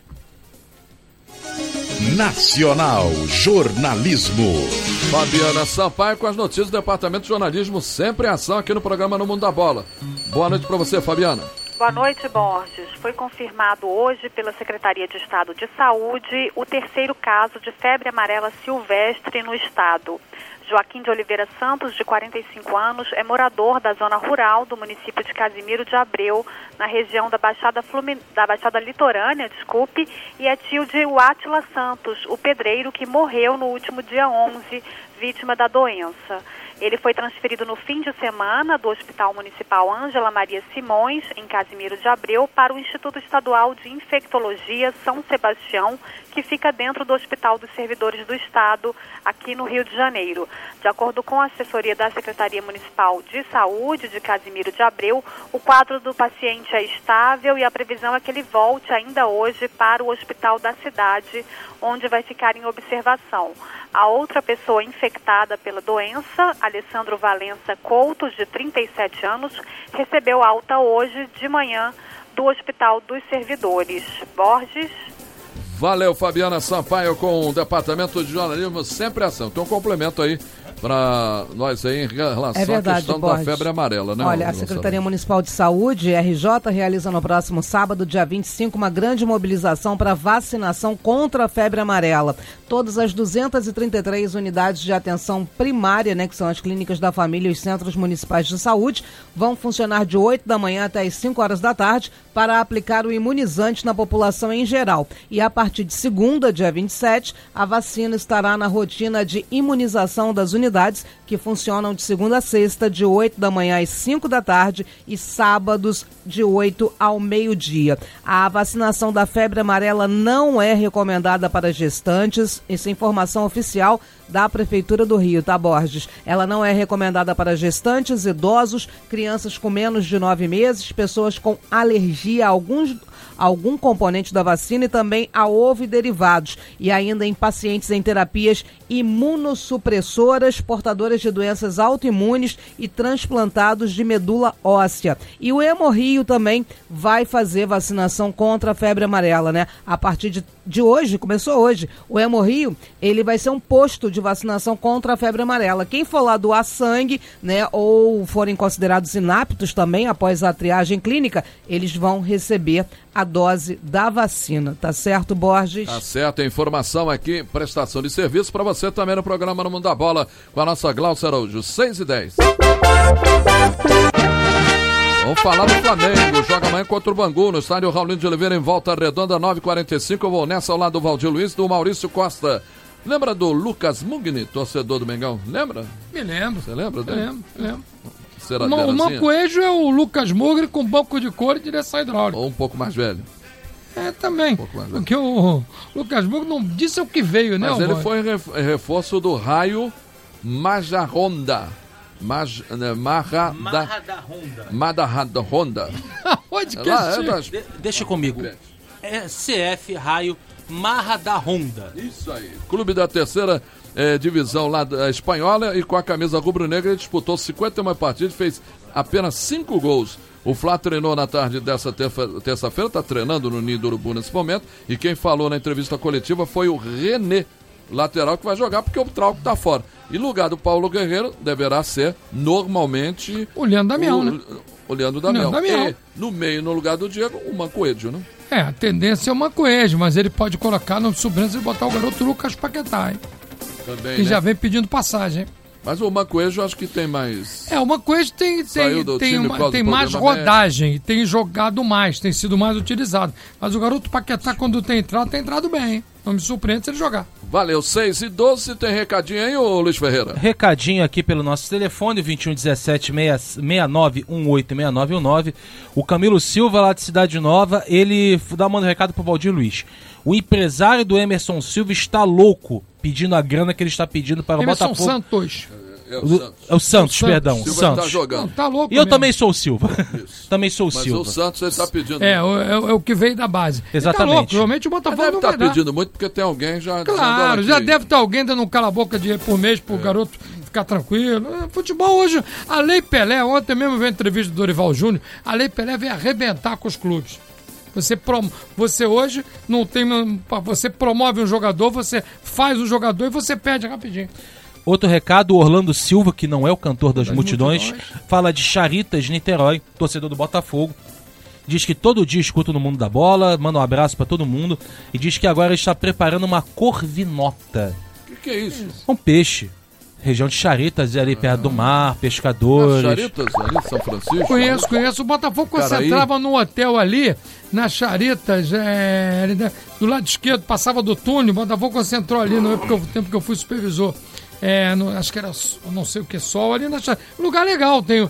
Nacional Jornalismo. Fabiana Sampaio com as notícias do Departamento de Jornalismo, sempre em ação aqui no programa No Mundo da Bola. Boa noite para você, Fabiana. Boa noite, Borges. Foi confirmado hoje pela Secretaria de Estado de Saúde o terceiro caso de febre amarela silvestre no estado. Joaquim de Oliveira Santos, de 45 anos, é morador da zona rural do município de Casimiro de Abreu, na região da Baixada Litorânea, e é tio de Átila Santos, o pedreiro que morreu no último dia 11, vítima da doença. Ele foi transferido no fim de semana do Hospital Municipal Ângela Maria Simões, em Casimiro de Abreu, para o Instituto Estadual de Infectologia São Sebastião, que fica dentro do Hospital dos Servidores do Estado, aqui no Rio de Janeiro. De acordo com a assessoria da Secretaria Municipal de Saúde de Casimiro de Abreu, o quadro do paciente é estável e a previsão é que ele volte ainda hoje para o hospital da cidade, onde vai ficar em observação. A outra pessoa infectada pela doença, Alessandro Valença Couto, de 37 anos, recebeu alta hoje de manhã do Hospital dos Servidores. Borges. Valeu, Fabiana Sampaio com o Departamento de Jornalismo, sempre ação. Tem um complemento aí para nós aí em relação à questão da febre amarela, né? Olha, a Secretaria Municipal de Saúde, RJ, realiza no próximo sábado, dia 25, uma grande mobilização para vacinação contra a febre amarela. Todas as 233 unidades de atenção primária, né, que são as clínicas da família e os centros municipais de saúde, vão funcionar de 8 da manhã até as 5 horas da tarde para aplicar o imunizante na população em geral. E a partir de segunda, dia 27, a vacina estará na rotina de imunização das unidades que funcionam de segunda a sexta, de 8 da manhã às 5 da tarde e sábados de 8 ao meio-dia. A vacinação da febre amarela não é recomendada para gestantes. Essa é informação oficial da Prefeitura do Rio, tá, Borges? Ela não é recomendada para gestantes, idosos, crianças com menos de 9 meses, pessoas com alergia a algum componente da vacina e também a ovo e derivados, e ainda em pacientes em terapias imunossupressoras, portadores de doenças autoimunes e transplantados de medula óssea. E o Hemorrio também vai fazer vacinação contra a febre amarela, né? A partir de hoje, começou hoje, o Hemorrio, ele vai ser um posto de vacinação contra a febre amarela. Quem for lá doar sangue, né, ou forem considerados inaptos também após a triagem clínica, eles vão receber a dose da vacina. Tá certo, Borges? Tá certo, a informação aqui, prestação de serviço para você também no programa No Mundo da Bola, com a nossa Glaucia Araújo, 6h10. Vamos falar do Flamengo, joga amanhã contra o Bangu, no estádio Raulino de Oliveira, em Volta Redonda, 9h45, eu vou nessa ao lado do Valdir Luiz, do Maurício Costa. Lembra do Lucas Mugni, torcedor do Mengão? Lembra? Me lembro. Você lembra dele? Lembro. O Mancoejo é o Lucas Mugni com banco de couro e direção hidráulica. Ou um pouco mais velho. É, também. Porque o Lucas Mugni não disse o que veio, né? Mas ele foi reforço do Raio Majadahonda. Majadahonda. Onde que é? Deixa comigo. É CF Raio Majadahonda. Isso aí. Clube da terceira divisão lá da espanhola, e com a camisa rubro-negra ele disputou 51 partidas e fez apenas 5 gols. O Flá treinou na tarde dessa terça-feira, está treinando no Ninho do Urubu nesse momento, e quem falou na entrevista coletiva foi o René, lateral, que vai jogar porque o Trauco está fora. E lugar do Paulo Guerreiro deverá ser normalmente o Leandro Damião, né? O Leandro Damião. E no meio, no lugar do Diego, o Mancoejo, né? A tendência é o Mancoejo, mas ele pode colocar no sobrança e botar o garoto Lucas Paquetá, hein? Também, que né? já vem pedindo passagem. Mas o Mancoejo acho que tem mais... O Mancoejo tem mais rodagem, tem jogado mais, tem sido mais utilizado. Mas o garoto Paquetá, quando tem entrado bem, hein? Não me surpreende se ele jogar. Valeu, 6h12, tem recadinho aí, ô Luiz Ferreira? Recadinho aqui pelo nosso telefone, 2117-6918-6919. O Camilo Silva, lá de Cidade Nova, ele manda um recado pro Valdir Luiz. O empresário do Emerson Silva está louco, pedindo a grana que ele está pedindo para o Botafogo. Santos. É o Santos, perdão. Silva Santos. Tá jogando. Não, tá louco E eu mesmo. também sou o Silva. Também sou o Silva. Mas o Santos ele tá pedindo. É o que veio da base. Exatamente. Tá louco, realmente o Botafogo deve não estar vai dar. pedindo muito porque tem alguém já... Claro, já deve ter alguém dando um cala-boca por mês pro garoto ficar tranquilo. Futebol hoje, a Lei Pelé, ontem mesmo veio a entrevista do Dorival Júnior, a Lei Pelé vem arrebentar com os clubes. Você hoje não tem... Você promove um jogador, você faz o jogador e você perde rapidinho. Outro recado, o Orlando Silva, que não é o cantor das multidões, fala de Charitas, Niterói, torcedor do Botafogo. Diz que todo dia escuta no Mundo da Bola, manda um abraço pra todo mundo e diz que agora está preparando uma corvinota. O que é isso? Um peixe. Região de Charitas, ali perto do mar, pescadores. Charitas, ali em São Francisco? Conheço. O Botafogo concentrava no hotel ali, nas Charitas, do lado esquerdo, passava do túnel, o Botafogo concentrou ali no tempo que eu fui supervisor. Acho que era, não sei o que, Sol, ali na Charitas. Lugar legal, tem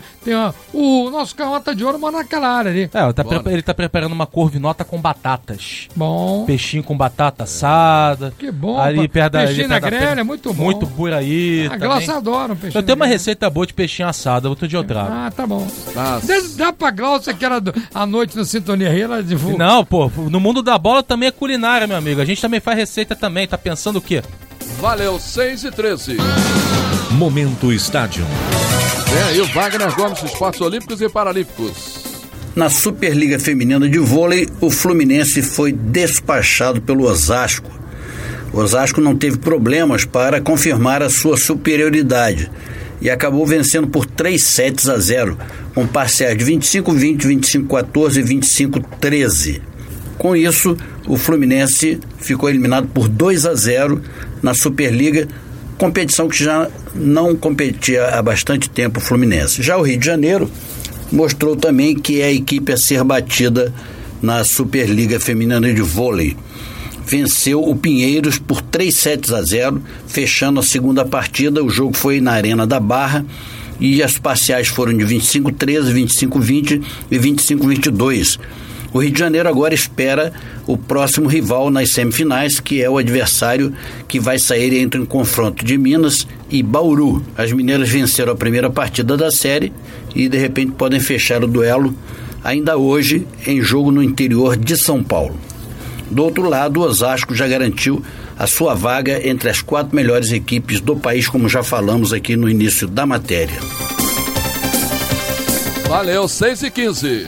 o nosso Canhota de Ouro, mas naquela área ali. Ele tá preparando uma corvinota com batatas. Bom. Peixinho com batata assada. Que bom. Ali perto peixinho na grelha, é muito bom. Muito por aí. A Glaucia adora um peixinho. Eu tenho uma receita boa de peixinho assado, outro dia eu trago. Ah, tá bom. Dá pra Glaucia, que era à noite no Sintonia Rio, ela divulga. Não, pô, no Mundo da Bola também é culinária, meu amigo. A gente também faz receita também, tá pensando o quê? Valeu, 6h13. Momento Estádio. Vem aí o Wagner Gomes, Esportes Olímpicos e Paralímpicos. Na Superliga Feminina de Vôlei, o Fluminense foi despachado pelo Osasco. O Osasco não teve problemas para confirmar a sua superioridade e acabou vencendo por 3-0, com parciais de 25-20, 25-14 e 25-13. Com isso, o Fluminense ficou eliminado por 2-0 na Superliga, competição que já não competia há bastante tempo o Fluminense. Já o Rio de Janeiro mostrou também que é a equipe a ser batida na Superliga Feminina de Vôlei. Venceu o Pinheiros por 3-0, fechando a segunda partida. O jogo foi na Arena da Barra e as parciais foram de 25-13, 25-20 e 25-22. O Rio de Janeiro agora espera o próximo rival nas semifinais, que é o adversário que vai sair entre um confronto de Minas e Bauru. As mineiras venceram a primeira partida da série e de repente podem fechar o duelo ainda hoje em jogo no interior de São Paulo. Do outro lado, o Osasco já garantiu a sua vaga entre as 4 melhores equipes do país, como já falamos aqui no início da matéria. Valeu, 6h15.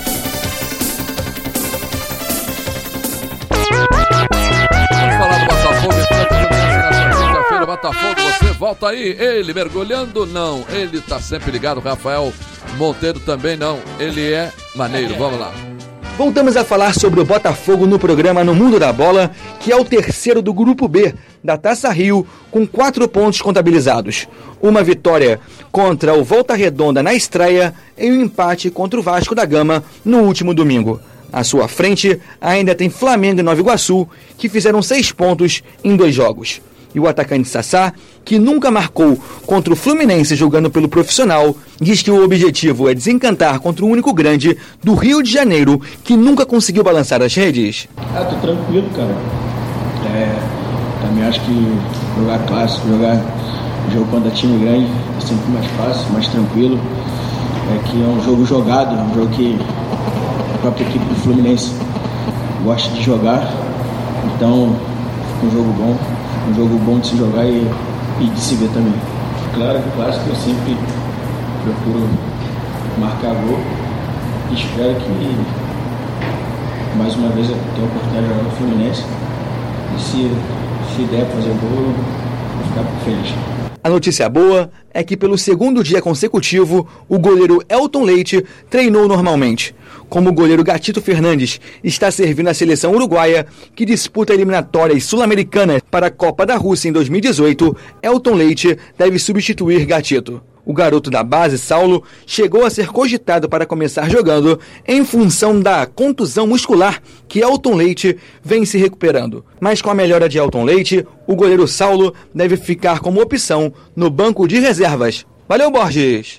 Vamos falar do Botafogo, quinta-feira, Botafogo, você volta aí, ele mergulhando, não, ele tá sempre ligado, Rafael Monteiro também não, ele é maneiro, vamos lá. Voltamos a falar sobre o Botafogo no programa No Mundo da Bola, que é o terceiro do Grupo B da Taça Rio, com 4 pontos contabilizados. Uma vitória contra o Volta Redonda na estreia e um empate contra o Vasco da Gama no último domingo. À sua frente, ainda tem Flamengo e Nova Iguaçu, que fizeram 6 pontos em 2 jogos. E o atacante Sassá, que nunca marcou contra o Fluminense jogando pelo profissional, diz que o objetivo é desencantar contra o único grande do Rio de Janeiro, que nunca conseguiu balançar as redes. Tô tranquilo, cara. Também acho que jogar clássico, jogar jogo contra time grande é sempre mais fácil, mais tranquilo. Que é um jogo jogado, é um jogo que a própria equipe do Fluminense gosta de jogar. Então, fica um jogo bom de se jogar e de se ver também. Claro que o clássico eu sempre procuro marcar gol e espero que mais uma vez eu tenha a oportunidade de jogar no Fluminense e se der fazer gol eu vou ficar feliz. A notícia boa é que pelo segundo dia consecutivo o goleiro Elton Leite treinou normalmente. como o goleiro Gatito Fernandes está servindo a seleção uruguaia, que disputa eliminatórias sul-americanas para a Copa da Rússia em 2018, Elton Leite deve substituir Gatito. O garoto da base, Saulo, chegou a ser cogitado para começar jogando em função da contusão muscular que Elton Leite vem se recuperando. Mas com a melhora de Elton Leite, o goleiro Saulo deve ficar como opção no banco de reservas. Valeu, Borges!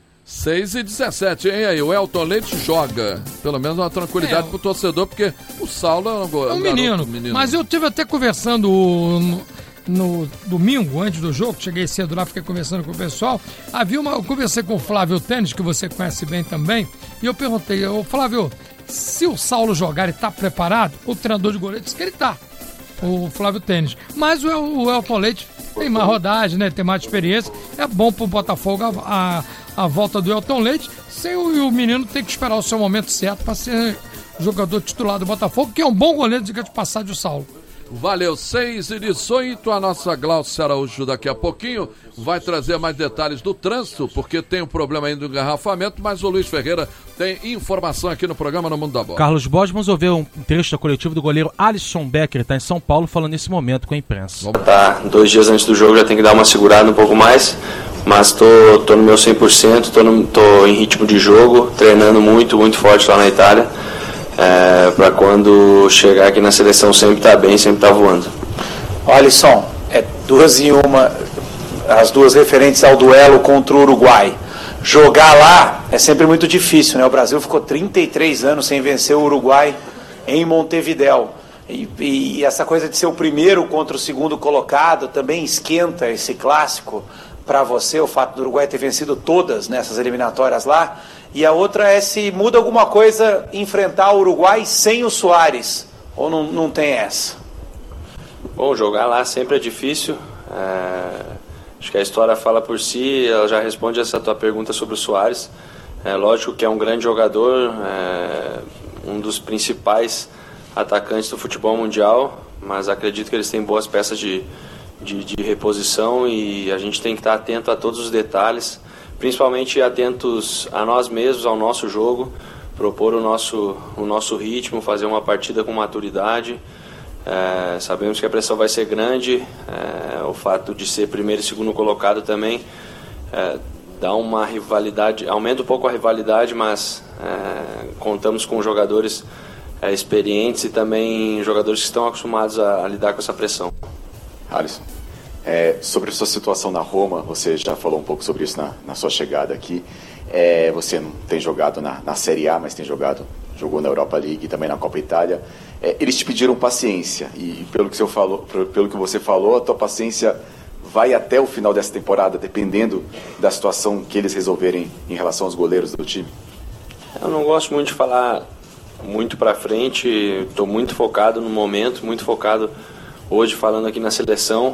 6h17, hein? Aí, o Elton Leite joga. Pelo menos uma tranquilidade pro torcedor, porque o Saulo é um menino. Mas eu estive até conversando no domingo, antes do jogo, cheguei cedo lá, fiquei conversando com o pessoal. Eu conversei com o Flávio Tênis, que você conhece bem também, e eu perguntei, Flávio, se o Saulo jogar e tá preparado, o treinador de goleiro disse que ele tá, o Flávio Tênis. Mas o Elton Leite tem mais rodagem, né? Tem mais experiência. É bom pro Botafogo a volta do Elton Leite. O menino tem que esperar o seu momento certo para ser jogador titular do Botafogo, que é um bom goleiro, diga de passagem, o Saulo. Valeu, 6h18, a nossa Glaucia Araújo daqui a pouquinho vai trazer mais detalhes do trânsito, porque tem um problema ainda do engarrafamento, mas o Luiz Ferreira tem informação aqui no programa No Mundo da Bola. Carlos Borges, vamos ouvir um trecho da coletiva do goleiro Alisson Becker, está em São Paulo, falando nesse momento com a imprensa. Tá, 2 dias antes do jogo já tem que dar uma segurada um pouco mais, mas tô no meu 100%, tô em ritmo de jogo, treinando muito forte lá na Itália. Para quando chegar aqui na seleção sempre tá bem, sempre tá voando. Alisson, 2 em 1, as duas referentes ao duelo contra o Uruguai. Jogar lá é sempre muito difícil, né? O Brasil ficou 33 anos sem vencer o Uruguai em Montevidéu. E essa coisa de ser o primeiro contra o segundo colocado também esquenta esse clássico para você, o fato do Uruguai ter vencido todas nessas eliminatórias lá. E a outra é se muda alguma coisa enfrentar o Uruguai sem o Suárez, ou não tem essa? Bom, jogar lá sempre é difícil. Acho que a história fala por si, ela já responde essa tua pergunta sobre o Suárez. É lógico que é um grande jogador, um dos principais atacantes do futebol mundial, mas acredito que eles têm boas peças de reposição e a gente tem que estar atento a todos os detalhes, principalmente atentos a nós mesmos, ao nosso jogo, propor o nosso ritmo, fazer uma partida com maturidade. Sabemos que a pressão vai ser grande, o fato de ser primeiro e segundo colocado também dá uma rivalidade, aumenta um pouco a rivalidade, mas contamos com jogadores experientes e também jogadores que estão acostumados a lidar com essa pressão. Alisson, sobre a sua situação na Roma, você já falou um pouco sobre isso na sua chegada aqui. Você não tem jogado na Série A, mas jogou na Europa League e também na Copa Itália. Eles te pediram paciência e pelo que você falou, a tua paciência vai até o final dessa temporada, dependendo da situação que eles resolverem em relação aos goleiros do time? Eu não gosto muito de falar muito pra frente, estou muito focado no momento, muito focado hoje falando aqui na seleção.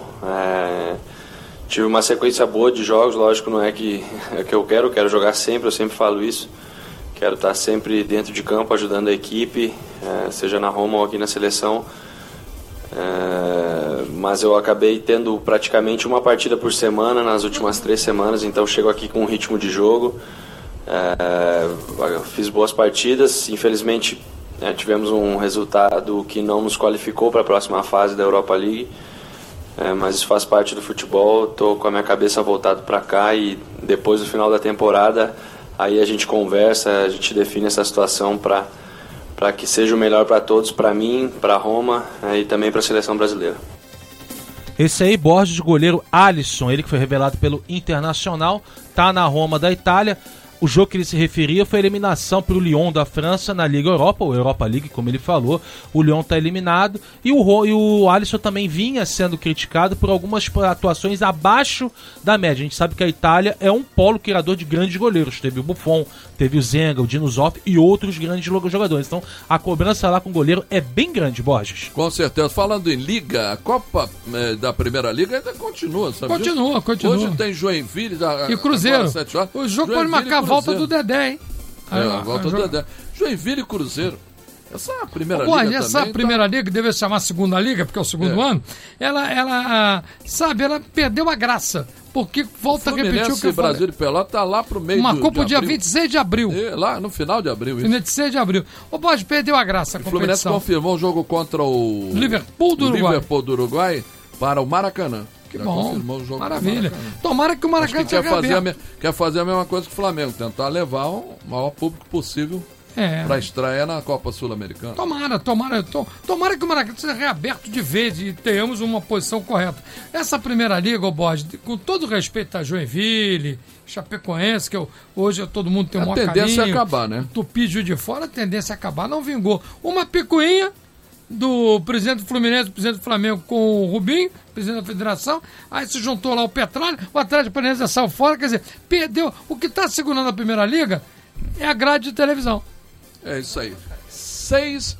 Tive uma sequência boa de jogos, lógico, não é que eu quero jogar sempre, eu sempre falo isso. Quero estar sempre dentro de campo ajudando a equipe, seja na Roma ou aqui na seleção. Mas eu acabei tendo praticamente uma partida por semana nas últimas 3 semanas, então chego aqui com um ritmo de jogo. Fiz boas partidas, infelizmente tivemos um resultado que não nos qualificou para a próxima fase da Europa League, mas isso faz parte do futebol. Estou com a minha cabeça voltada para cá e depois do final da temporada aí a gente conversa, a gente define essa situação para que seja o melhor para todos, para mim, para Roma e também para a seleção brasileira. Esse aí, Borges, goleiro Alisson, ele que foi revelado pelo Internacional, tá na Roma da Itália. O jogo que ele se referia foi a eliminação para o Lyon da França na Liga Europa, ou Europa League, como ele falou. O Lyon está eliminado e o Alisson também vinha sendo criticado por algumas atuações abaixo da média. A gente sabe que a Itália é um polo criador de grandes goleiros. Teve o Buffon, teve o Zenga, o Dino Zoff e outros grandes jogadores. Então a cobrança lá com o goleiro é bem grande, Borges. Com certeza. Falando em Liga, a Copa da Primeira Liga ainda continua, sabe? Continua. Hoje tem Joinville e Cruzeiro. O jogo pode marcar a volta do Dedé, hein? A volta do Dedé. Joinville e Cruzeiro. Essa Primeira Liga essa também, Primeira Liga, deve se chamar Segunda Liga, porque é o segundo ano, ela perdeu a graça. porque volta a repetir o que eu falei. Brasil de Pelota tá lá pro meio Marcou pro dia 26 de abril. Lá no final de abril. 26 de abril. O Borges perdeu a graça. O Fluminense confirmou o jogo contra o Liverpool do Uruguai para o Maracanã. Que bom, maravilha. Tomara que o Maracanã quer fazer a mesma coisa que o Flamengo, tentar levar o maior público possível para estreia na Copa Sul-Americana. Tomara que o Maracanã seja reaberto de vez e tenhamos uma posição correta. Essa primeira liga, Borges, com todo respeito a Joinville, Chapecoense, que hoje todo mundo tem um maior carinho. A tendência é acabar, né? Tupi de fora, a tendência é acabar, não vingou. Uma picuinha do presidente do Fluminense, presidente do Flamengo com o Rubinho, presidente da federação, aí se juntou lá o Petralha, o Atlético Paranaense saiu fora, quer dizer, perdeu. O que está segurando a primeira liga é a grade de televisão. É isso aí. 6h22.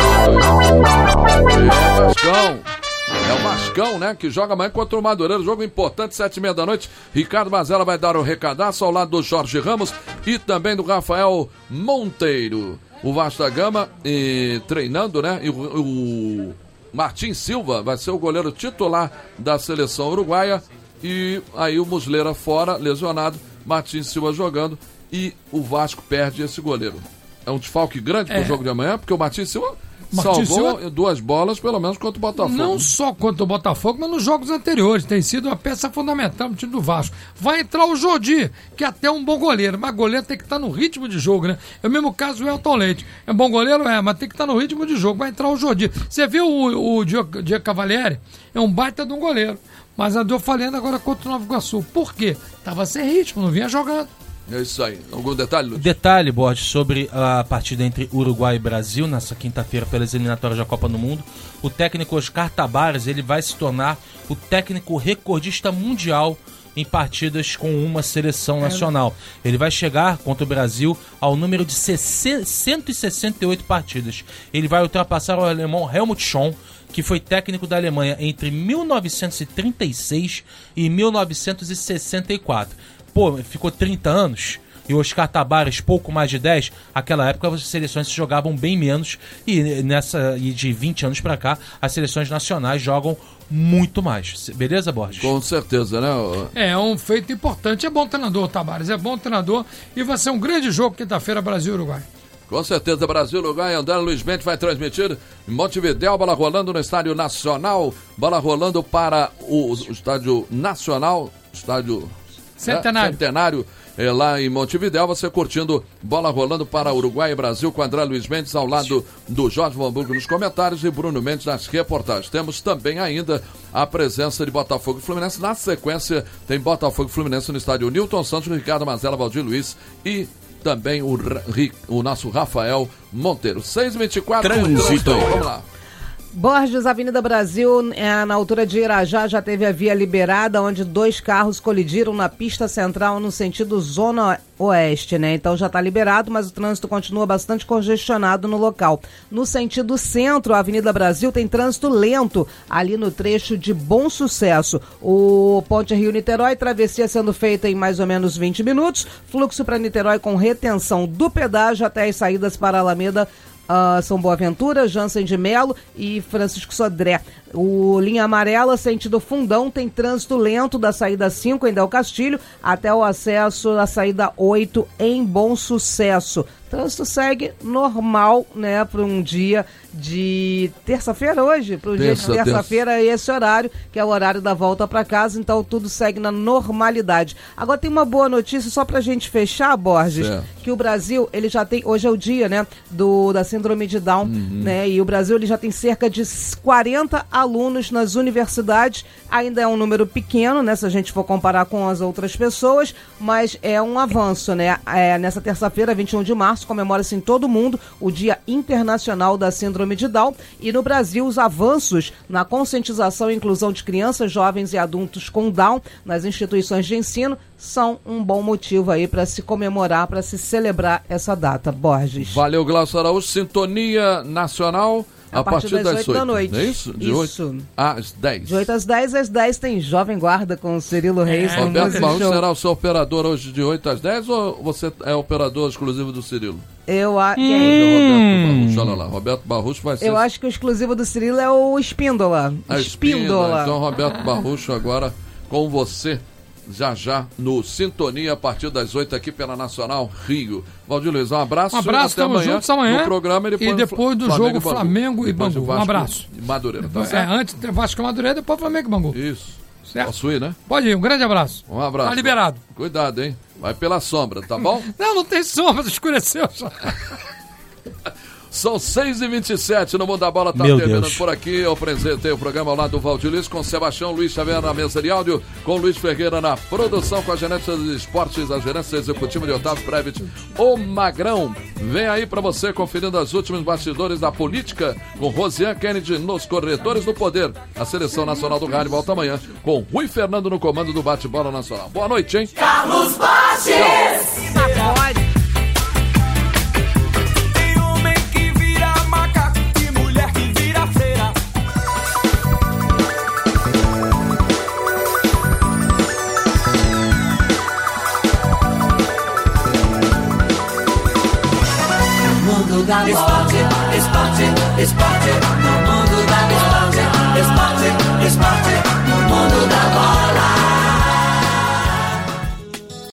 É o Vascão, né, que joga amanhã contra o Madureira, jogo importante, 7h30 da noite. Ricardo Mazella vai dar o recadaço ao lado do Jorge Ramos e também do Rafael Monteiro. O Vasco da Gama treinando, né? E o Martim Silva vai ser o goleiro titular da seleção uruguaia. E aí o Muslera fora, lesionado, Martim Silva jogando e o Vasco perde esse goleiro. É um desfalque grande pro jogo de amanhã, porque o Martim Silva salvou 2 bolas, pelo menos, contra o Botafogo. Não só contra o Botafogo, mas nos jogos anteriores. Tem sido uma peça fundamental no time do Vasco. Vai entrar o Jordi, que é até um bom goleiro, mas goleiro tem que estar no ritmo de jogo, né? É o mesmo caso do Elton Leite. É um bom goleiro? Mas tem que estar no ritmo de jogo. Vai entrar o Jordi. Você viu o Diego Cavalieri? É um baita de um goleiro. Mas andou falhando agora contra o Nova Iguaçu. Por quê? Tava sem ritmo, não vinha jogando. É isso aí. Algum detalhe, Lúcio? Detalhe, Borges, sobre a partida entre Uruguai e Brasil, nessa quinta-feira pelas eliminatórias da Copa do Mundo. O técnico Oscar Tabares, ele vai se tornar o técnico recordista mundial em partidas com uma seleção nacional. Ele vai chegar contra o Brasil ao número de 168 partidas. Ele vai ultrapassar o alemão Helmut Schön, que foi técnico da Alemanha entre 1936 e 1964. Pô, ficou 30 anos e o Oscar Tabares pouco mais de 10, aquela época as seleções se jogavam bem menos e de 20 anos pra cá as seleções nacionais jogam muito mais. Beleza, Borges? Com certeza, né? É um feito importante. É bom treinador, Tabares, é bom treinador e vai ser um grande jogo quinta-feira, Brasil e Uruguai. Com certeza, Brasil, Uruguai, André Luiz Mendes vai transmitir em Montevidéu, bola rolando no Estádio Nacional, bola rolando para o Estádio Nacional, Estádio Centenário, lá em Montevidéu, você curtindo bola rolando para Uruguai e Brasil com André Luiz Mendes ao lado do Jorge Hamburgo nos comentários e Bruno Mendes nas reportagens. Temos também ainda a presença de Botafogo e Fluminense. Na sequência, tem Botafogo e Fluminense no estádio Newton Santos, Ricardo Mazella, Valdir Luiz e também o nosso Rafael Monteiro. 6h24. Trânsito. Vamos lá. Borges, Avenida Brasil, na altura de Irajá, já teve a via liberada, onde 2 carros colidiram na pista central no sentido zona oeste, né? Então já está liberado, mas o trânsito continua bastante congestionado no local. No sentido centro, a Avenida Brasil tem trânsito lento ali no trecho de Bom Sucesso. O Ponte Rio-Niterói, travessia sendo feita em mais ou menos 20 minutos. Fluxo para Niterói com retenção do pedágio até as saídas para a Alameda, São Boaventura, Jansen de Melo e Francisco Sodré. O linha amarela, sentido Fundão, tem trânsito lento da saída 5 em Del Castilho até o acesso da saída 8 em Bom Sucesso. Trânsito segue normal, né, para um dia de terça-feira hoje, para o dia de terça-feira, esse horário, que é o horário da volta para casa, então tudo segue na normalidade. Agora tem uma boa notícia só pra gente fechar, Borges, que o Brasil, ele já tem, hoje é o dia, né, da síndrome de Down, né, e o Brasil, ele já tem cerca de 40 alunos nas universidades, ainda é um número pequeno, né, se a gente for comparar com as outras pessoas, mas é um avanço, né, nessa terça-feira, 21 de março, comemora-se em todo o mundo o Dia Internacional da Síndrome de Down e no Brasil os avanços na conscientização e inclusão de crianças, jovens e adultos com Down nas instituições de ensino são um bom motivo aí para se comemorar, para se celebrar essa data. Borges. Valeu, Glaucio Araújo. Sintonia Nacional a partir das 8 da noite. Não é isso? De 8 às 10. De 8 às 10, às 10 tem Jovem Guarda com o Cirilo Reis. Roberto Barros será o seu operador hoje de 8 às 10 ou você é operador exclusivo do Cirilo? Roberto Barros, olha lá, Roberto Barros vai ser... Eu acho que o exclusivo do Cirilo é o Espíndola. Espíndola. Então, Roberto Barros agora com você já no Sintonia, a partir das 8 aqui pela Nacional Rio. Valdir Luiz, um abraço. Um abraço, estamos juntos amanhã. No programa, e depois do jogo Flamengo e Bangu. Um abraço. E Madureira, tá certo? Antes Vasco e Madureira, depois Flamengo e Bangu. Isso. Certo? Posso ir, né? Pode ir, um grande abraço. Um abraço. Tá liberado. Cuidado, hein? Vai pela sombra, tá bom? Não tem sombra, escureceu. São 6h27 no Mundo da Bola, tá Meu terminando Deus. por aqui. Eu apresentei o programa ao lado do Valdir Luiz, com Sebastião Luiz Xavier na mesa de áudio, com Luiz Ferreira na produção, com a gerência dos esportes, a gerência executiva de Otávio Previt, o Magrão. Vem aí pra você conferindo as últimas bastidores da política, com Rosiane Kennedy nos Corretores do Poder. A Seleção Nacional do Rádio volta amanhã, com Rui Fernando no comando do Bate-Bola Nacional. Boa noite, hein? Carlos Baches! Esporte, esporte, esporte, no mundo